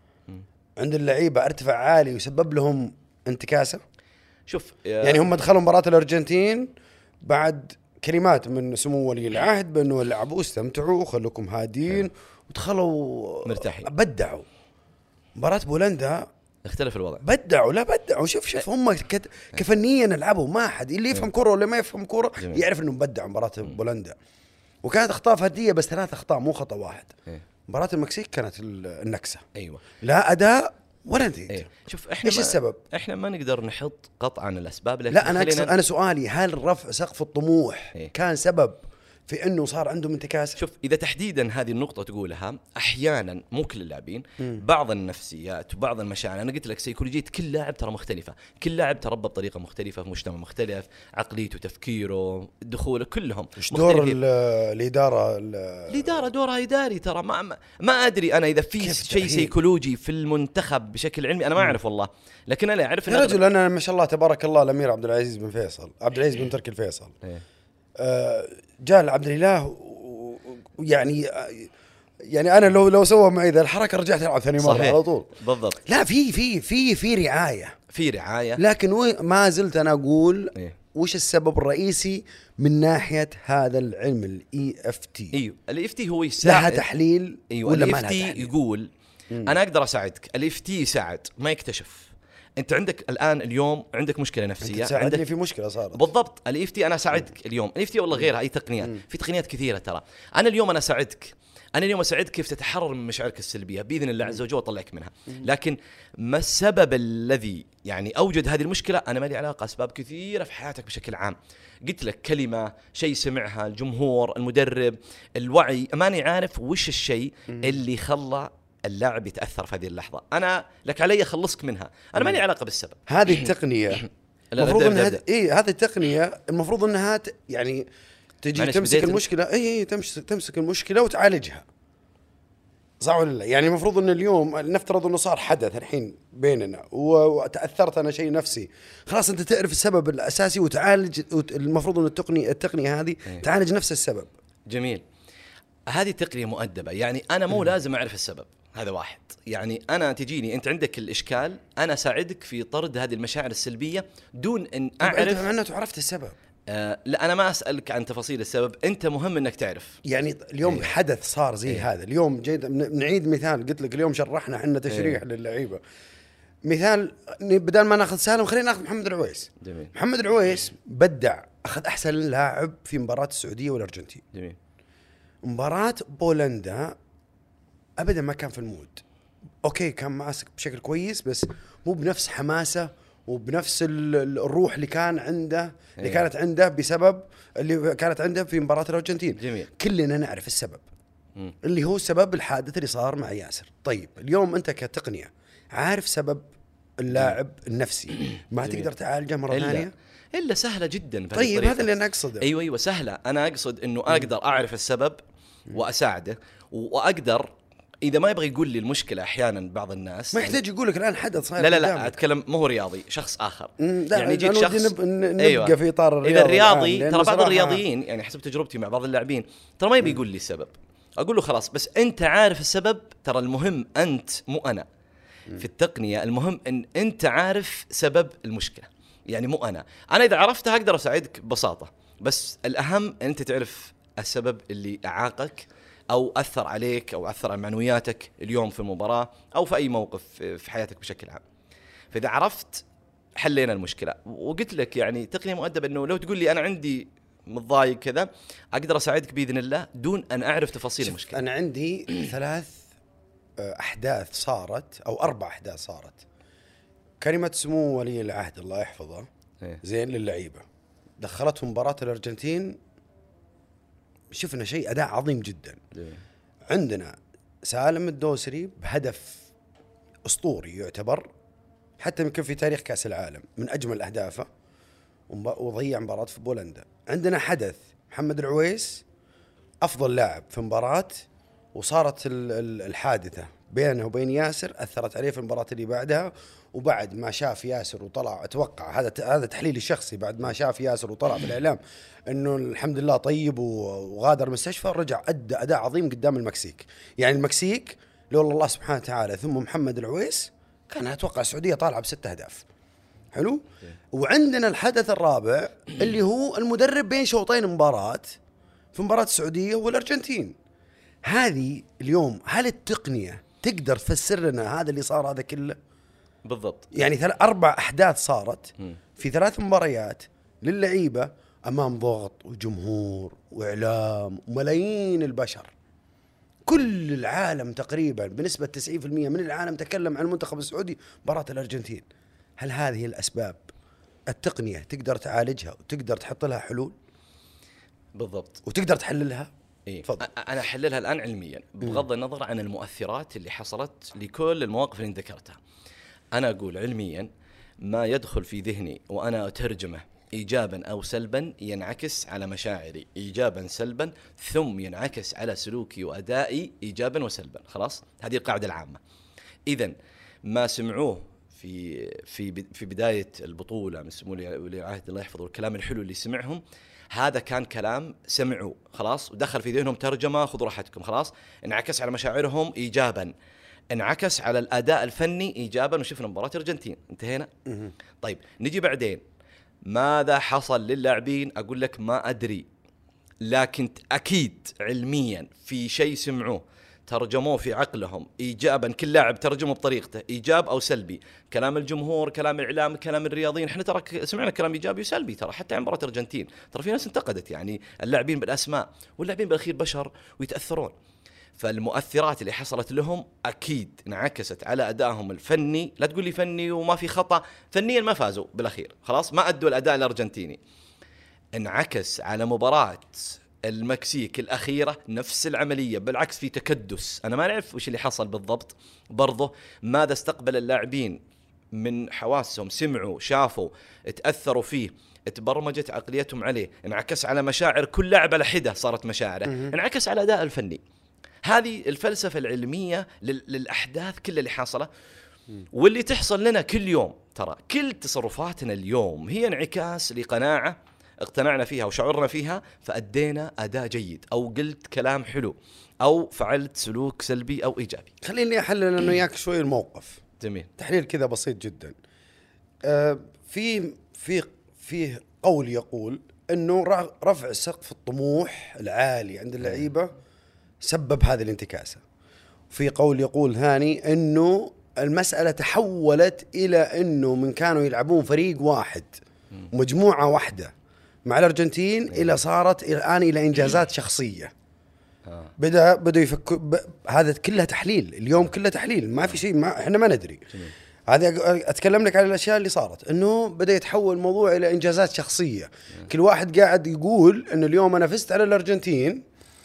Speaker 2: عند اللعيبة ارتفاع عالي وسبب لهم انتكاسة؟
Speaker 3: شوف
Speaker 2: يعني هم دخلوا مباراة الأرجنتين بعد كلمات من سمو ولي العهد بأنه لعبوا استمتعوا خلوكم هادين ودخلوا
Speaker 3: مرتاحين،
Speaker 2: بدعوا. مباراة بولندا
Speaker 3: اختلف الوضع،
Speaker 2: بدعوا لا بدعوا. شوف شوف هم كفنيا لعبوا، ما حد اللي يفهم كرة ولا ما يفهم كرة يعرف انهم بدعوا مباراة بولندا، وكانت اخطاء فردية بس ثلاث اخطاء مو خطأ واحد. مباراة المكسيك كانت النكسة.
Speaker 3: ايوه
Speaker 2: لا اداء ولا نتيجة.
Speaker 3: أيوة. شوف احنا
Speaker 2: ايش السبب؟
Speaker 3: احنا ما نقدر نحط قطعا الاسباب، لكن
Speaker 2: لا انا
Speaker 3: خلينا...
Speaker 2: انا سؤالي هل رفع سقف الطموح
Speaker 3: إيه؟
Speaker 2: كان سبب في انه صار عندهم انتكاسة؟
Speaker 3: شوف اذا تحديدا هذه النقطه تقولها، احيانا مو كل اللاعبين، بعض النفسيات وبعض المشاعر. انا قلت لك سيكولوجيه كل لاعب ترى مختلفه، كل لاعب تربى بطريقه مختلفه في مجتمع مختلف، عقليته تفكيره دخوله كلهم
Speaker 2: ايش دور
Speaker 3: مختلفين.
Speaker 2: ال- الاداره ال-
Speaker 3: الاداره دورها اداري ترى. ما ما, ما ادري انا اذا في
Speaker 2: كيف
Speaker 3: شيء
Speaker 2: تأهيل؟
Speaker 3: سيكولوجي في المنتخب بشكل علمي، انا ما اعرف والله، لكن انا اعرف
Speaker 2: يا رجل انا ما شاء الله تبارك الله الامير عبد العزيز بن فيصل عبد العزيز بن تركي الفيصل
Speaker 3: إيه.
Speaker 2: آه، جاء لعبد الاله ويعني يعني انا لو لو سوى معي ذا الحركه رجعت العب ثاني مره
Speaker 3: صحيح.
Speaker 2: على طول.
Speaker 3: بالضبط،
Speaker 2: لا في في في في رعايه،
Speaker 3: في رعايه.
Speaker 2: لكن وي- ما زلت انا اقول
Speaker 3: إيه.
Speaker 2: وش السبب الرئيسي من ناحيه هذا العلم الاي اف تي؟
Speaker 3: ايوه الافتي هو يساعد.
Speaker 2: لها تحليل
Speaker 3: ايوه
Speaker 2: ولا ما لها
Speaker 3: الافتي
Speaker 2: تحليل؟
Speaker 3: يقول
Speaker 2: مم.
Speaker 3: انا اقدر اساعدك. الافتي يساعد ما يكتشف. انت عندك الان اليوم عندك مشكله
Speaker 2: انت
Speaker 3: نفسيه،
Speaker 2: تساعدني
Speaker 3: عندك
Speaker 2: في مشكله صارت.
Speaker 3: بالضبط. الافتي انا اساعدك اليوم، الافتي والله غيرها اي تقنيات، في تقنيات كثيره ترى. انا اليوم انا اساعدك، انا اليوم اساعدك كيف تتحرر من مشاعرك السلبيه باذن الله عز وجل واطلعك منها. لكن ما السبب الذي يعني اوجد هذه المشكله؟ انا ما لي علاقه، اسباب كثيره في حياتك بشكل عام. قلت لك كلمه، شيء سمعها الجمهور، المدرب، الوعي، ماني عارف وش الشيء اللي خلى اللاعب يتاثر في هذه اللحظه. انا لك علي اخلصك منها، انا ما لي علاقه بالسبب.
Speaker 2: هذه التقنيه
Speaker 3: لا،
Speaker 2: المفروض
Speaker 3: لا،
Speaker 2: انها
Speaker 3: ابدأ- ابدأ.
Speaker 2: اي هذه التقنيه المفروض انها ت- يعني تجي
Speaker 3: معلش،
Speaker 2: تمسك
Speaker 3: بديت-
Speaker 2: المشكله اي اي تمسك تمسك المشكله وتعالجها، صح ولا لا؟ يعني المفروض ان اليوم نفترض انه صار حدث الحين بيننا و- وتاثرت انا شيء نفسي، خلاص انت تعرف السبب الاساسي وتعالج. وت- المفروض ان التقنيه التقنيه هذه
Speaker 3: إيه.
Speaker 2: تعالج نفس السبب.
Speaker 3: جميل. هذه تقنية مؤدبة، يعني أنا مو لازم أعرف السبب، هذا واحد. يعني أنا تجيني أنت عندك الإشكال، أنا أساعدك في طرد هذه المشاعر السلبية دون أن
Speaker 2: اعرف
Speaker 3: أعرف.
Speaker 2: معناته عرفت السبب.
Speaker 3: آه لا أنا ما أسألك عن تفاصيل السبب، أنت مهم أنك تعرف.
Speaker 2: يعني اليوم
Speaker 3: أيوه.
Speaker 2: حدث صار زي
Speaker 3: أيوه.
Speaker 2: هذا اليوم جيد نعيد مثال. قلت لك اليوم شرحنا احنا تشريح
Speaker 3: أيوه.
Speaker 2: للعيبه. مثال بدل ما ناخذ سالم خلينا ناخذ محمد العويس.
Speaker 3: جميل.
Speaker 2: محمد العويس بدع، اخذ احسن لاعب في مباراه السعوديه والارجنتين.
Speaker 3: جميل.
Speaker 2: مباراه بولندا ابدا ما كان في المود. اوكي كان ماسك بشكل كويس بس مو بنفس حماسه وبنفس ال- ال- الروح اللي كان عنده اللي
Speaker 3: أيوه.
Speaker 2: كانت عنده بسبب اللي كانت عنده في مباراه الارجنتين.
Speaker 3: جميل.
Speaker 2: كلنا نعرف السبب
Speaker 3: مم.
Speaker 2: اللي هو سبب الحادث اللي صار مع ياسر. طيب اليوم انت كتقنيه عارف سبب اللاعب النفسي، ما
Speaker 3: جميل.
Speaker 2: تقدر تعالجه مره
Speaker 3: إلا
Speaker 2: ثانيه؟
Speaker 3: إلا سهلة جدا بهذه
Speaker 2: طيب
Speaker 3: الطريقة.
Speaker 2: هذا اللي انا اقصده.
Speaker 3: ايوه ايوه سهله. انا اقصد انه اقدر اعرف السبب واساعده، واقدر اذا ما يبغى يقول لي المشكله احيانا بعض الناس
Speaker 2: ما يحتاج يقول لك الان حدث صاير
Speaker 3: لا لا لا
Speaker 2: قدامك.
Speaker 3: اتكلم مو هو رياضي، شخص اخر.
Speaker 2: مم، لا
Speaker 3: يعني يجيك
Speaker 2: أنا ودي
Speaker 3: شخص
Speaker 2: نب- ن- نبقى
Speaker 3: أيوة.
Speaker 2: في اطار الرياضي
Speaker 3: اذا الرياضي
Speaker 2: الآن،
Speaker 3: ترى
Speaker 2: لأنه
Speaker 3: بعض
Speaker 2: صراحة-
Speaker 3: الرياضيين يعني حسب تجربتي مع بعض اللاعبين ترى ما يبي يقول لي السبب. اقول له خلاص بس انت عارف السبب، ترى المهم انت مو انا. في التقنيه المهم ان انت عارف سبب المشكله، يعني مو انا. انا اذا عرفتها اقدر اساعدك ببساطه، بس الاهم ان انت تعرف السبب اللي اعاقك او اثر عليك او اثر على معنوياتك اليوم في المباراه او في اي موقف في حياتك بشكل عام. فاذا عرفت حلينا المشكله. وقلت لك يعني تقنيه مؤدبه انه لو تقول لي انا عندي متضايق كذا اقدر اساعدك باذن الله دون ان اعرف تفاصيل
Speaker 2: شوف،
Speaker 3: المشكله.
Speaker 2: انا عندي ثلاث آه، احداث صارت او اربع احداث صارت. كلمه سمو ولي العهد الله يحفظه
Speaker 3: إيه.
Speaker 2: زين للعيبه، دخلتهم مباراه الارجنتين، شفنا شيء اداء عظيم جدا.
Speaker 3: جميل.
Speaker 2: عندنا سالم الدوسري بهدف اسطوري يعتبر حتى يمكن في تاريخ كاس العالم من اجمل اهدافه، ومب- وضيع مباراه في بولندا. عندنا حدث محمد العويس افضل لاعب في مباراه، وصارت ال- ال- الحادثه بينه وبين ياسر اثرت عليه في المباراه اللي بعدها. وبعد ما شاف ياسر وطلع، اتوقع هذا هذا تحليلي الشخصي، بعد ما شاف ياسر وطلع في الاعلام انه الحمد لله طيب وغادر المستشفى، رجع ادى اداء عظيم قدام المكسيك. يعني المكسيك لولا الله سبحانه وتعالى ثم محمد العويس كان اتوقع السعوديه طالعه بست اهداف. حلو. وعندنا الحدث الرابع اللي هو المدرب بين شوطين مباراه في مباراه السعوديه والارجنتين. هذه اليوم هل التقنيه تقدر تفسر لنا هذا اللي صار هذا كله؟
Speaker 3: بالضبط.
Speaker 2: يعني ثل... اربع احداث صارت
Speaker 3: مم.
Speaker 2: في ثلاث مباريات للعيبه امام ضغط وجمهور واعلام وملايين البشر. كل العالم تقريبا بنسبة تسعين بالمئة من العالم تكلم عن المنتخب السعودي مباراة الأرجنتين. هل هذه الأسباب التقنية تقدر تعالجها وتقدر تحط لها حلول؟
Speaker 3: بالضبط.
Speaker 2: وتقدر تحللها؟
Speaker 3: إيه؟ أنا أحللها الآن علميا بغض النظر عن المؤثرات اللي حصلت لكل المواقف اللي ذكرتها. أنا أقول علميا ما يدخل في ذهني وأنا أترجمه إيجابا أو سلبا ينعكس على مشاعري إيجابا سلبا، ثم ينعكس على سلوكي وأدائي إيجابا وسلبا. خلاص، هذه القاعدة العامة. إذن ما سمعوه في في في بداية البطولة من سمو ولي العهد الله يحفظه، الكلام الحلو اللي سمعهم هذا كان كلام سمعوا خلاص ودخل في ذهنهم ترجمة، خذوا راحتكم. خلاص، انعكس على مشاعرهم إيجابا، انعكس على الأداء الفني إيجابا، وشفنا مباراة الأرجنتين. انتهينا. طيب نجي بعدين ماذا حصل للاعبين؟ أقول لك ما أدري، لكن أكيد علميا في شيء سمعوه ترجموه في عقلهم إيجابا. كل لاعب ترجمه بطريقته، إيجاب أو سلبي. كلام الجمهور، كلام الإعلام، كلام الرياضيين، إحنا ترى سمعنا كلام إيجابي وسلبي. ترى حتى عن مباراة الأرجنتين ترى في ناس انتقدت يعني اللاعبين بالأسماء، واللاعبين بالأخير بشر ويتأثرون. فالمؤثرات اللي حصلت لهم أكيد انعكست على أدائهم الفني. لا تقول لي فني وما في خطأ، فنيا ما فازوا بالأخير، خلاص ما أدوا الأداء الأرجنتيني. انعكس على مباراة المكسيك الأخيرة نفس العملية، بالعكس في تكدس. أنا ما نعرف وش اللي حصل بالضبط برضه، ماذا استقبل اللاعبين من حواسهم، سمعوا، شافوا، تأثروا فيه، تبرمجت عقليتهم عليه، انعكس على مشاعر كل لاعب على حدة، صارت مشاعره، انعكس على أداء الفني. هذه الفلسفة العلمية للأحداث كل اللي حاصلة واللي تحصل لنا كل يوم. ترى كل تصرفاتنا اليوم هي انعكاس لقناعة اقتنعنا فيها وشعرنا فيها، فأدينا أداء جيد أو قلت كلام حلو أو فعلت سلوك سلبي أو إيجابي.
Speaker 2: خليني أحلل أنه ياك شوي الموقف.
Speaker 3: جميل.
Speaker 2: تحليل كذا بسيط جدا. آه في في في قول يقول أنه رفع سقف الطموح العالي عند اللعيبة سبب هذه الانتكاسة. في قول يقول ثاني أنه المسألة تحولت إلى أنه من كانوا يلعبون فريق واحد مجموعة واحدة مع الأرجنتين إلى صارت الآن إلى إنجازات شخصية. بدأ بدأ يفكر ب... هذا كلها تحليل اليوم، كلها تحليل، ما في شيء، ما إحنا ما ندري. هذا أتكلم لك على الأشياء اللي صارت، إنه بدأ يتحول الموضوع إلى إنجازات شخصية. كل واحد قاعد يقول إنه اليوم أنا فزت على الأرجنتين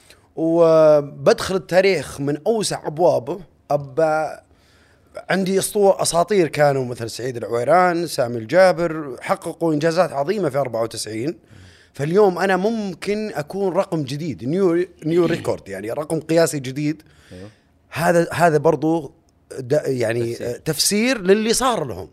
Speaker 2: وبدخل التاريخ من أوسع أبوابه. أبا عندي أسطورة أساطير كانوا مثل سعيد العويران، سامي الجابر، حققوا إنجازات عظيمة في أربعة وتسعين. فاليوم أنا ممكن أكون رقم جديد، نيو نيو ريكورد، يعني رقم قياسي جديد. هذا هذا برضو يعني تفسير. تفسير للي صار لهم.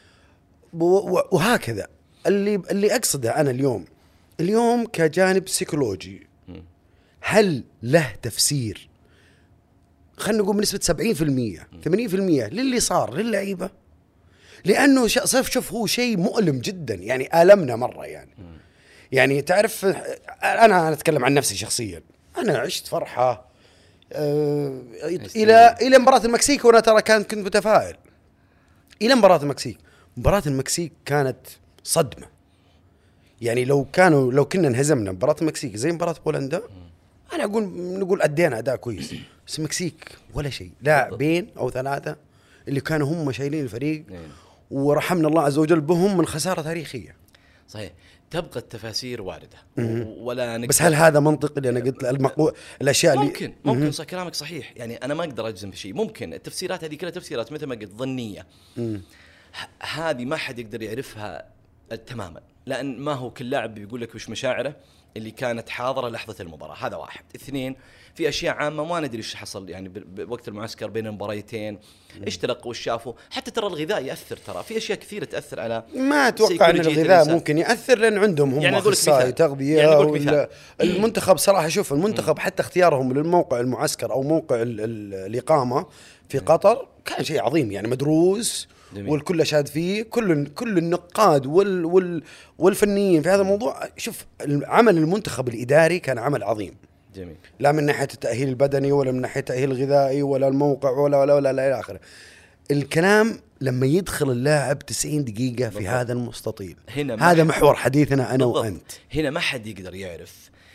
Speaker 2: وهكذا اللي اللي أقصده أنا اليوم اليوم كجانب سيكولوجي، هل له تفسير خلنا نقول بنسبة سبعين في المية ثمانين في المية للي صار للعيبة؟ لأنه صيف شوف هو شيء مؤلم جدا، يعني آلمنا مرة يعني. يعني تعرف أنا أتكلم عن نفسي شخصيا، أنا عشت فرحة آه إلى إلى مباراة المكسيك، وأنا ترى كان كنت متفائل إلى مباراة المكسيك. مباراة المكسيك كانت صدمة. يعني لو كانوا لو كنا انهزمنا مباراة المكسيك زي مباراة بولندا، أنا أقول نقول أدينا أداء كويس. بس المكسيك ولا شيء، لاعبين أو ثلاثة اللي كانوا هم شايلين الفريق، ورحمنا الله عز وجل بهم من خسارة تاريخية.
Speaker 3: صحيح، تبقى التفاسير واردة ولا
Speaker 2: بس هل هذا منطق اللي أنا قلت المقو... الأشياء اللي
Speaker 3: ممكن ممكن صح كلامك صحيح. يعني أنا ما أقدر أجزم في شيء، ممكن التفسيرات هذه كلها تفسيرات مثل ما قلت ظنية. هذه ما حد يقدر يعرفها تماما، لأن ما هو كل لاعب بيقول لك وش مشاعره اللي كانت حاضرة لحظة المباراة. هذا واحد. اثنين، في أشياء عامة ما ندري إيش حصل يعني بوقت المعسكر بين المباريتين، إيش تلقوا وإيش شافوا. حتى ترى الغذاء يأثر، ترى في أشياء كثيرة تأثر على.
Speaker 2: ما أتوقع أن الغذاء ممكن يأثر، لأن عندهم هم يعني أخصائي تغذية. يعني المنتخب صراحة شوف المنتخب حتى اختيارهم للموقع المعسكر أو موقع ال ال الإقامة في قطر كان شيء عظيم، يعني مدروس جميل. والكل شاد فيه، كل كل النقاد وال وال والفنيين في هذا الموضوع. شوف عمل المنتخب الإداري كان عمل عظيم
Speaker 3: جميل،
Speaker 2: لا من ناحية التأهيل البدني ولا من ناحية التأهيل الغذائي ولا الموقع ولا ولا ولا إلى آخره. الكلام لما يدخل اللاعب تسعين دقيقة في بالضبط. هذا المستطيل، هذا محور حديثنا أنا بالضبط. وأنت
Speaker 3: هنا ما حد يقدر يعرف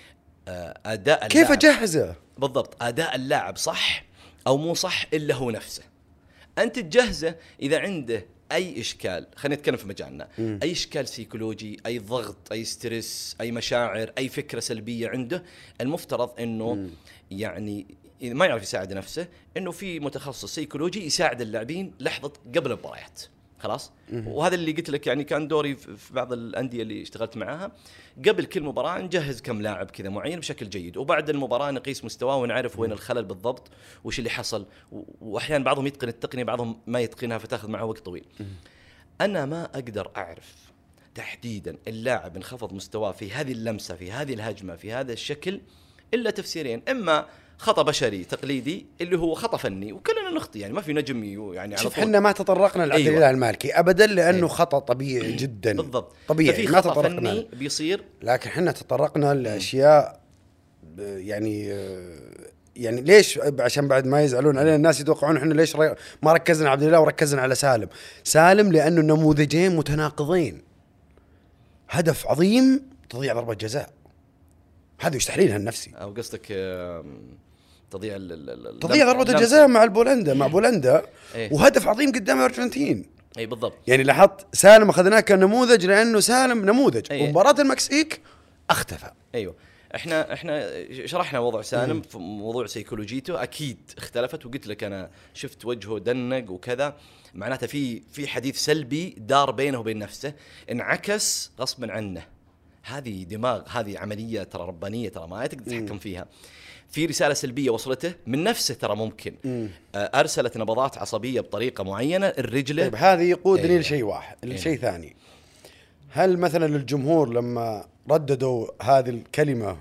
Speaker 3: اداء
Speaker 2: كيف
Speaker 3: اللاعب
Speaker 2: اجهزه
Speaker 3: بالضبط، اداء اللاعب صح او مو صح الا هو نفسه. انت تجهزه اذا عنده اي اشكال، خلينا نتكلم في مجالنا، م. اي اشكال سيكولوجي، اي ضغط، اي ستريس، اي مشاعر، اي فكره سلبيه عنده، المفترض انه م. يعني اذا ما يعرف يساعد نفسه، انه في متخصص سيكولوجي يساعد اللاعبين لحظه قبل المباريات. خلاص. م. وهذا اللي قلت لك، يعني كان دوري في بعض الانديه اللي اشتغلت معاها، قبل كل مباراه نجهز كم لاعب كذا معين بشكل جيد، وبعد المباراه نقيس مستواه ونعرف وين الخلل بالضبط وش اللي حصل. واحيانا بعضهم يتقن التقنيه، بعضهم ما يتقنها، فتاخذ معه وقت طويل. م. انا ما اقدر اعرف تحديدا اللاعب انخفض مستواه في هذه اللمسه، في هذه الهجمه، في هذا الشكل، الا تفسيرين: اما خطأ بشري تقليدي اللي هو خطأ فني، وكلنا نخطي، يعني ما في نجم يعني على
Speaker 2: طول.
Speaker 3: طول.
Speaker 2: احنا ما تطرقنا للعدل أيوة. المالكي ابدا، لانه أيوة. خطأ طبيعي جدا.
Speaker 3: بالضبط،
Speaker 2: طبيعي،
Speaker 3: ما خطأ فني بيصير،
Speaker 2: لكن احنا تطرقنا لاشياء يعني يعني ليش؟ عشان بعد ما يزعلون علينا الناس، يتوقعون احنا ليش ما ركزنا على عبد الله وركزنا على سالم. سالم لانه نموذجين متناقضين، هدف عظيم، تضيع ضربة جزاء، هذا وش تحليلها النفسي؟
Speaker 3: او قصدك تضيع
Speaker 2: تضيع ضربة الجزاء مع البولندا مع بولندا إيه؟ وهدف عظيم قدام الارجنتين.
Speaker 3: اي بالضبط.
Speaker 2: يعني لاحظت سالم اخذناه كنموذج لانه سالم نموذج. أيه. ومباراة المكسيك اختفى.
Speaker 3: ايوه، احنا احنا شرحنا وضع سالم في موضوع سيكولوجيته، اكيد اختلفت، وقلت لك انا شفت وجهه دنق وكذا، معناته في في حديث سلبي دار بينه وبين نفسه، انعكس غصبا عنه. هذه دماغ، هذه عمليه ترى ربانيه، ترى ما تقدر تتحكم فيها. في رساله سلبيه وصلته من نفسه، ترى ممكن مم. ارسلت نبضات عصبيه بطريقه معينه الرجله.
Speaker 2: طيب هذه يقودني ايه. لشيء واحد، لشيء ايه. ثاني، هل مثلا الجمهور لما رددوا هذه الكلمه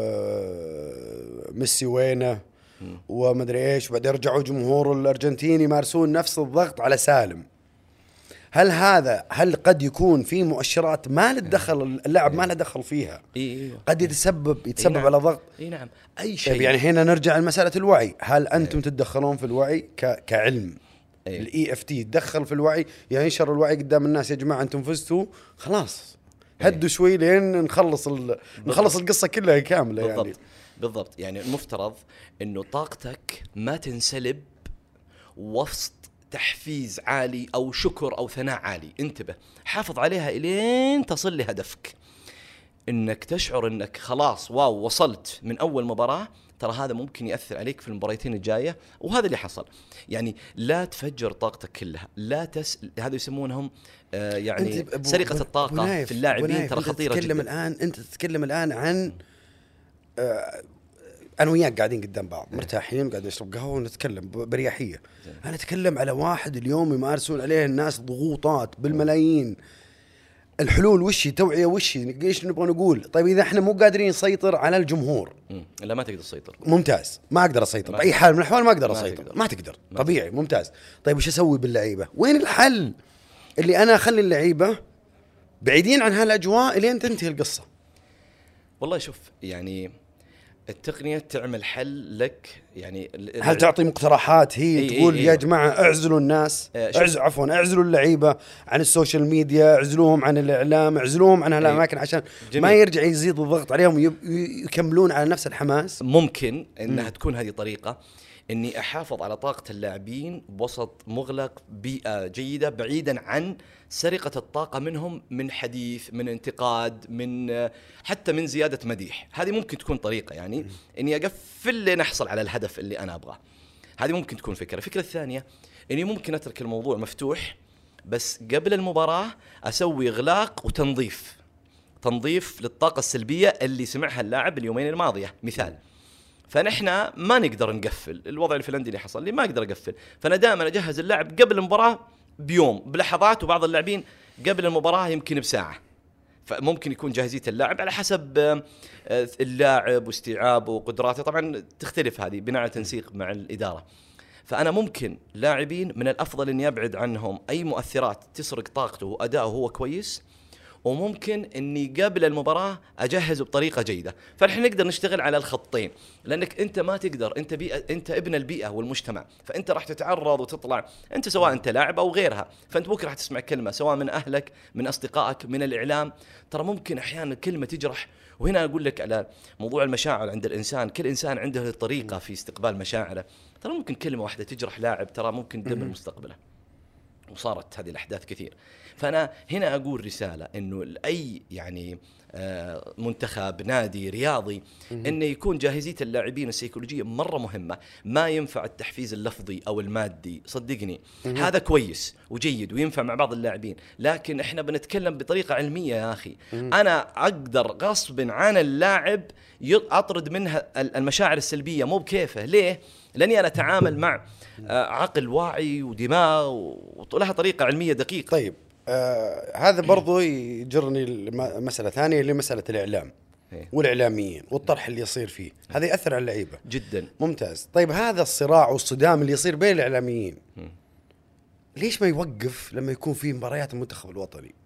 Speaker 2: ميسي وينه ومدري ايش، وبعدين رجعوا جمهور الارجنتين يمارسون نفس الضغط على سالم، هل هذا هل قد يكون في مؤشرات ما له دخل اللاعب ما له دخل فيها؟
Speaker 3: إيه.
Speaker 2: قد يتسبب يتسبب
Speaker 3: إيه نعم.
Speaker 2: على ضغط.
Speaker 3: اي نعم، اي شيء.
Speaker 2: يعني هنا نرجع لمساله الوعي، هل انتم إيه. تتدخلون في الوعي ك... كعلم؟ إيه. الاي اف تي يتدخل في الوعي، يعني ينشر الوعي قدام الناس، يا جماعه انتم فزتوا خلاص، هدوا إيه. شوي لين نخلص ال... نخلص القصه كلها كامله.
Speaker 3: بالضبط.
Speaker 2: يعني
Speaker 3: بالضبط، يعني المفترض انه طاقتك ما تنسلب وسط تحفيز عالي أو شكر أو ثناء عالي. انتبه، حافظ عليها إلين تصل لهدفك، إنك تشعر إنك خلاص واو وصلت من أول مباراة. ترى هذا ممكن يأثر عليك في المباراتين الجاية، وهذا اللي حصل. يعني لا تفجر طاقتك كلها، لا تس هذا يسمونهم آه يعني سرقة الطاقة في اللاعبين، ترى خطيرة
Speaker 2: تتكلم
Speaker 3: جدا.
Speaker 2: الآن أنت تتكلم الآن عن آه أنا وياك قاعدين قدام بعض مرتاحين، قاعد نشرب قهوة ونتكلم برياحية. أنا أتكلم على واحد اليوم يمارسون عليه الناس ضغوطات بالملايين. الحلول وشي؟ توعية وشي؟ ايش نبغى نقول؟ طيب إذا احنا مو قادرين نسيطر على الجمهور،
Speaker 3: لا ما تقدر تسيطر.
Speaker 2: ممتاز، ما أقدر أسيطر بأي حال من الأحوال، ما أقدر أسيطر، ما تقدر، طبيعي، ممتاز. طيب وش أسوي باللعيبة؟ وين الحل اللي أنا أخلي اللعيبة بعيدين عن هالأجواء لين تنتهي القصة؟
Speaker 3: والله شوف، يعني التقنية تعمل حل لك. يعني
Speaker 2: هل تعطي مقترحات هي
Speaker 3: إيه
Speaker 2: تقول
Speaker 3: إيه
Speaker 2: يا جماعة اعزلوا الناس، اعزلوا عفوا اعزلوا اللعيبة عن السوشيال ميديا، اعزلوهم عن الإعلام، اعزلوهم عن هالأماكن عشان جميل. ما يرجع يزيد الضغط عليهم ويكملون على نفس الحماس.
Speaker 3: ممكن انها م. تكون هذه طريقة اني احافظ على طاقة اللاعبين بوسط مغلق، بيئة جيدة، بعيدا عن سرقة الطاقة منهم من حديث، من انتقاد، من حتى من زيادة مديح. هذه ممكن تكون طريقة، يعني م. اني اقفل لين احصل على الهدف اللي انا ابغاه. هذه ممكن تكون فكرة. الفكرة الثانية اني ممكن اترك الموضوع مفتوح، بس قبل المباراة اسوي اغلاق وتنظيف، تنظيف للطاقة السلبية اللي سمعها اللاعب اليومين الماضية. مثال، فنحن ما نقدر نقفل الوضع الفنلندي اللي حصل لي، ما اقدر اقفل، فانا دائما اجهز اللاعب قبل المباراه بيوم بلحظات، وبعض اللاعبين قبل المباراه يمكن بساعه. فممكن يكون جاهزيه اللاعب على حسب اللاعب واستيعابه وقدراته، طبعا تختلف هذه بناء على تنسيق مع الاداره. فانا ممكن لاعبين من الافضل اني ابعد عنهم اي مؤثرات تسرق طاقته واداؤه هو كويس، وممكن اني قبل المباراه اجهزه بطريقه جيده. فنحن نقدر نشتغل على الخطين، لانك انت ما تقدر، انت بيئة، انت ابن البيئه والمجتمع، فانت راح تتعرض وتطلع، انت سواء انت لاعب او غيرها، فانت بكره راح تسمع كلمه سواء من اهلك، من اصدقائك، من الاعلام. ترى ممكن احيانا كلمه تجرح وهنا اقول لك على موضوع المشاعر عند الانسان، كل انسان عنده طريقه في استقبال مشاعره. ترى ممكن كلمه واحده تجرح لاعب ترى ممكن تدمر مستقبله، وصارت هذه الاحداث كثير. فانا هنا اقول رساله انه اي يعني منتخب نادي رياضي انه يكون جاهزيه اللاعبين السيكولوجيه مره مهمه. ما ينفع التحفيز اللفظي او المادي، صدقني هذا كويس وجيد وينفع مع بعض اللاعبين، لكن احنا بنتكلم بطريقه علميه يا اخي. انا اقدر غصب عن اللاعب اطرد منها المشاعر السلبيه، مو بكيفه. ليه؟ لاني انا اتعامل مع عقل واعي ودماغ ولها طريقه علميه دقيقه.
Speaker 2: طيب آه هذا برضو يجرني مسألة ثانية اللي مسألة الإعلام والإعلاميين والطرح اللي يصير فيه، هذا يأثر على اللعيبة
Speaker 3: جدا.
Speaker 2: ممتاز. طيب هذا الصراع والصدام اللي يصير بين الإعلاميين ليش ما يوقف لما يكون في مباريات المنتخب الوطني؟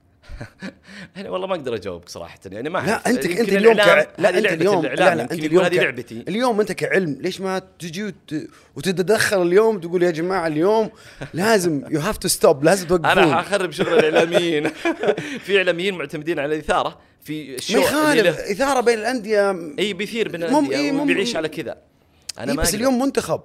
Speaker 3: يعني والله ما اقدر اجاوبك صراحه، يعني ما
Speaker 2: لا انت انت اليوم ك... لا انت اليوم لا لا انت اليوم
Speaker 3: هذه لعبتي.
Speaker 2: اليوم انت كعلم ليش ما تجي وت... وتتدخل اليوم تقول يا جماعه اليوم لازم يو هاف تو ستوب، لازم توقفون.
Speaker 3: انا حخرب شغل الاعلاميين. في اعلاميين معتمدين على الاثاره في الشو،
Speaker 2: يخالف اثاره بين الانديه.
Speaker 3: اي بيثير بين الانديه مم... وبيعيش على كذا.
Speaker 2: انا ما بس أقدر. اليوم منتخب،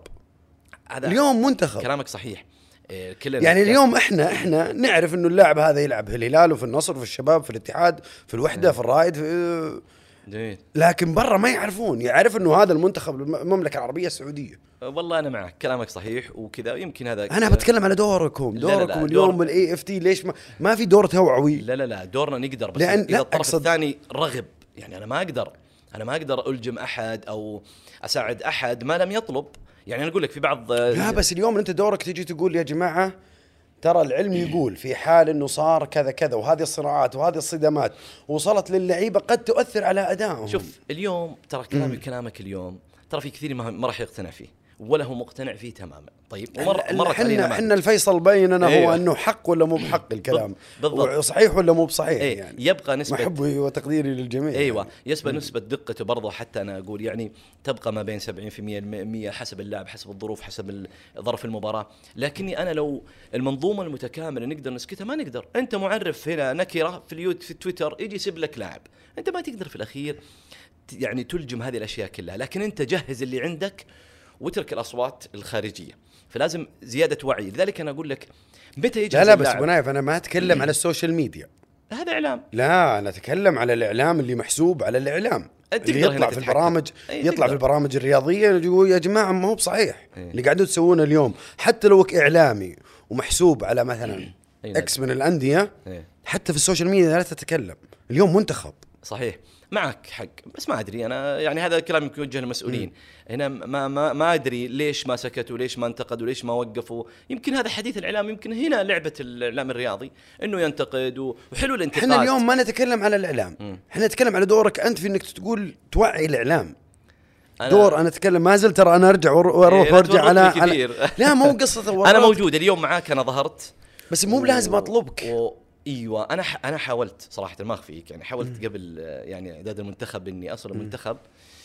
Speaker 2: اليوم منتخب.
Speaker 3: كلامك صحيح.
Speaker 2: يعني اليوم احنا احنا نعرف انه اللاعب هذا يلعب في الهلال وفي النصر وفي الشباب في الاتحاد في الوحده في الرائد في
Speaker 3: جميل.
Speaker 2: لكن برا ما يعرفون، يعرف انه هذا المنتخب المملكه العربيه السعوديه.
Speaker 3: والله انا معك، كلامك صحيح وكذا. يمكن هذا
Speaker 2: انا بتكلم على دوركم دوركم لا لا لا اليوم
Speaker 3: دور...
Speaker 2: بالاي اف تي. ليش ما, ما في دور توعوي؟
Speaker 3: لا لا لا دورنا نقدر، بس
Speaker 2: لأن
Speaker 3: اذا الطرف أقصد... الثاني رغب. يعني انا ما اقدر انا ما اقدر الجم احد او اساعد احد ما لم يطلب. يعني انا اقول لك في بعض
Speaker 2: لا بس اليوم انت دورك تجي تقول يا جماعه ترى العلم يقول في حال انه صار كذا كذا وهذه الصراعات وهذه الصدامات وصلت للعيبه قد تؤثر على ادائهم.
Speaker 3: شوف اليوم ترى كلامي كلامك اليوم ترى في كثير ما راح يقتنع فيه ولا هو مقتنع فيه تماما. طيب ومره مره
Speaker 2: احنا احنا الفيصل بيننا أيوة. هو انه حق ولا مو بحق الكلام،
Speaker 3: بالضبط.
Speaker 2: صحيح ولا مو بصحيح.
Speaker 3: أيه.
Speaker 2: يعني
Speaker 3: يبقى نسبه
Speaker 2: محبي وتقديري للجميع.
Speaker 3: ايوه
Speaker 2: يعني.
Speaker 3: يسبق نسبه دقته برضه. حتى انا اقول يعني تبقى ما بين سبعين بالمئة مئة حسب اللاعب حسب الظروف حسب ظرف المباراه. لكني انا لو المنظومه المتكامله نقدر نسكتها ما نقدر. انت معرف هنا نكره في اليوت في تويتر يجي يسب لك لاعب، انت ما تقدر في الاخير يعني تلجم هذه الاشياء كلها، لكن انت جهز اللي عندك وترك الاصوات الخارجيه. فلازم زياده وعي. لذلك انا اقول لك متى يجي
Speaker 2: لا لا بس ابو نايف انا ما اتكلم على السوشيال ميديا،
Speaker 3: هذا اعلام.
Speaker 2: لا انا اتكلم على الاعلام اللي محسوب على الاعلام اللي يطلع في البرامج يطلع تقدر. في البرامج الرياضيه يقول يا جماعه ما هو بصحيح ايه. اللي قاعدين تسوونه اليوم حتى لو اعلامي ومحسوب على مثلا اكس من الانديه ايه. حتى في السوشيال ميديا لا تتكلم. اليوم منتخب
Speaker 3: صحيح معك حق، بس ما ادري انا يعني هذا الكلام يمكن يوجه للمسؤولين هنا. ما ما ما ادري ليش ما سكتوا، ليش ما انتقدوا، ليش ما وقفوا. يمكن هذا حديث الاعلام، يمكن هنا لعبه الاعلام الرياضي انه ينتقد وحلو الانتقاد.
Speaker 2: احنا اليوم ما نتكلم على الاعلام، احنا نتكلم على دورك انت في انك تقول توعي الاعلام. أنا دور انا اتكلم ما زلت ترى انا ارجع واروح إيه وارجع على, على لا مو قصه
Speaker 3: انا موجود اليوم معاك، انا ظهرت
Speaker 2: بس مو بلازم اطلبك
Speaker 3: و... ايوه انا ح... انا حاولت صراحه ما اخفيك، يعني حاولت م. قبل يعني اعداد المنتخب اني اصل المنتخب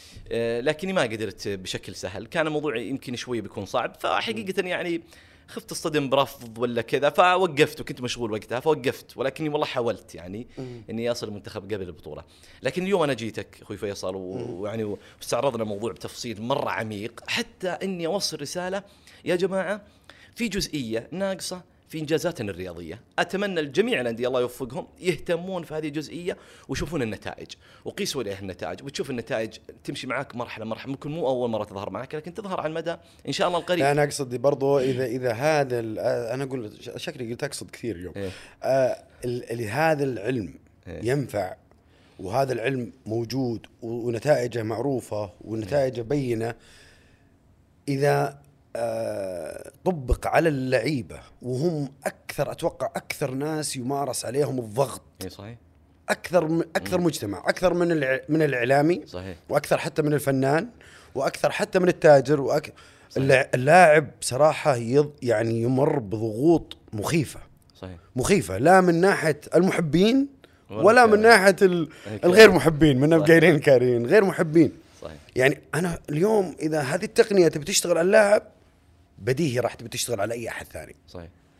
Speaker 3: آه لكني ما قدرت بشكل سهل. كان الموضوع يمكن شوي بيكون صعب، فحقيقه يعني خفت اصطدم برفض ولا كذا فوقفت، وكنت مشغول وقتها فوقفت. ولكني والله حاولت يعني م. اني اصل المنتخب قبل البطوله. لكن اليوم انا جيتك اخوي فيصل ويعني واستعرضنا الموضوع بتفصيل مره عميق، حتى اني اوصل رساله يا جماعه في جزئيه ناقصه في إنجازاتنا الرياضية. أتمنى الجميع الأندية الله يوفقهم يهتمون في هذه الجزئية ويشوفون النتائج وقيسوا عليها النتائج، وتشوف النتائج تمشي معك مرحلة مرحلة. ممكن مو أول مرة تظهر معك لكن تظهر على المدى إن شاء الله القريب.
Speaker 2: أنا أقصد برضو إذا إذا هذا أنا أقول شكلي قلت أقصد كثير اليوم إيه؟ آه هذا العلم إيه؟ ينفع، وهذا العلم موجود ونتائجه معروفة ونتائجه بينة. إذا آه طبق على اللعيبة وهم أكثر أتوقع أكثر ناس يمارس عليهم الضغط.
Speaker 3: إيه صحيح.
Speaker 2: أكثر من أكثر مجتمع أكثر من الع... من الإعلامي
Speaker 3: صحيح.
Speaker 2: وأكثر حتى من الفنان وأكثر حتى من التاجر وأك... اللاعب صراحة يض... يعني يمر بضغوط مخيفة
Speaker 3: صحيح.
Speaker 2: مخيفة لا من ناحية المحبين ولا من ناحية ال... الغير محبين من القايلين كارين غير محبين.
Speaker 3: صحيح.
Speaker 2: يعني أنا اليوم إذا هذه التقنية تبي تشتغل على اللاعب بديهي راح تبي تشتغل على أي أحد ثاني.
Speaker 3: صحيح.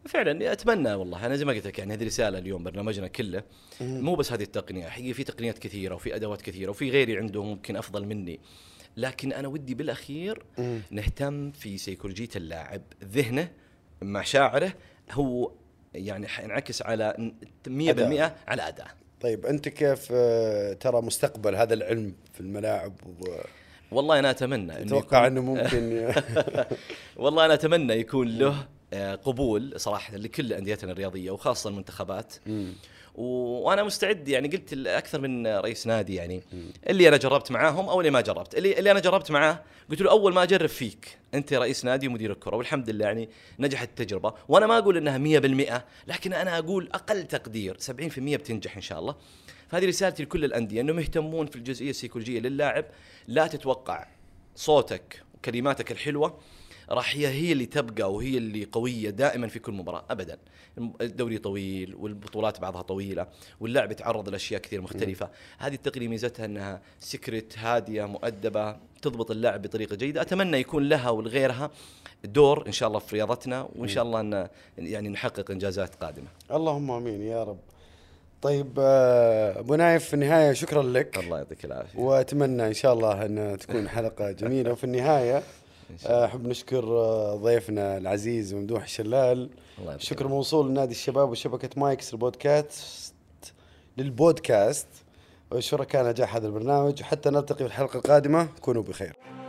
Speaker 3: فعلا اتمنى والله. انا زي ما قلت لك يعني هذه رساله اليوم برنامجنا كله مو بس هذه التقنيه، حقيقه في تقنيات كثيره وفي ادوات كثيره وفي غيري عنده ممكن افضل مني، لكن انا ودي بالاخير
Speaker 2: مم.
Speaker 3: نهتم في سيكولوجيه اللاعب، ذهنه مشاعره هو يعني حينعكس على مية بالمية على اداء.
Speaker 2: طيب انت كيف آه، ترى مستقبل هذا العلم في الملاعب؟ و...
Speaker 3: والله انا اتمنى
Speaker 2: اتوقع انه ممكن
Speaker 3: والله انا اتمنى يكون له آه، قبول صراحه لكل انديتنا الرياضيه وخاصه المنتخبات.
Speaker 2: مم.
Speaker 3: وانا مستعد، يعني قلت اكثر من رئيس نادي يعني اللي انا جربت معاهم او اللي ما جربت، اللي, اللي انا جربت معاه قلت له اول ما اجرب فيك انت رئيس نادي ومدير الكره، والحمد لله يعني نجحت التجربه. وانا ما اقول انها مية بالمية، لكن انا اقول اقل تقدير سبعين بالمية بتنجح ان شاء الله. فهذه رسالتي لكل الانديه، انهم يهتمون في الجزئيه السيكولوجيه للاعب. لا تتوقع صوتك وكلماتك الحلوه راح هي هي اللي تبقى وهي اللي قوية دائما في كل مباراة أبدا. الدوري طويل والبطولات بعضها طويلة واللاعب يتعرض لأشياء كثير مختلفة. هذه التقنية ميزتها أنها سكرت هادية مؤدبة تضبط اللاعب بطريقة جيدة. أتمنى يكون لها ولغيرها دور إن شاء الله في رياضتنا، وإن شاء الله أن يعني نحقق إنجازات قادمة.
Speaker 2: اللهم آمين يا رب. طيب أبو نايف، في النهاية شكرا لك.
Speaker 3: الله يعطيك العافية.
Speaker 2: وأتمنى إن شاء الله أن تكون حلقة جميلة. وفي النهاية أحب نشكر ضيفنا العزيز ممدوح الشلال. شكر موصول لنادي الشباب وشبكة مايكس البودكاست للبودكاست وشركاء نجاح هذا البرنامج. وحتى نلتقي في الحلقة القادمة، كونوا بخير.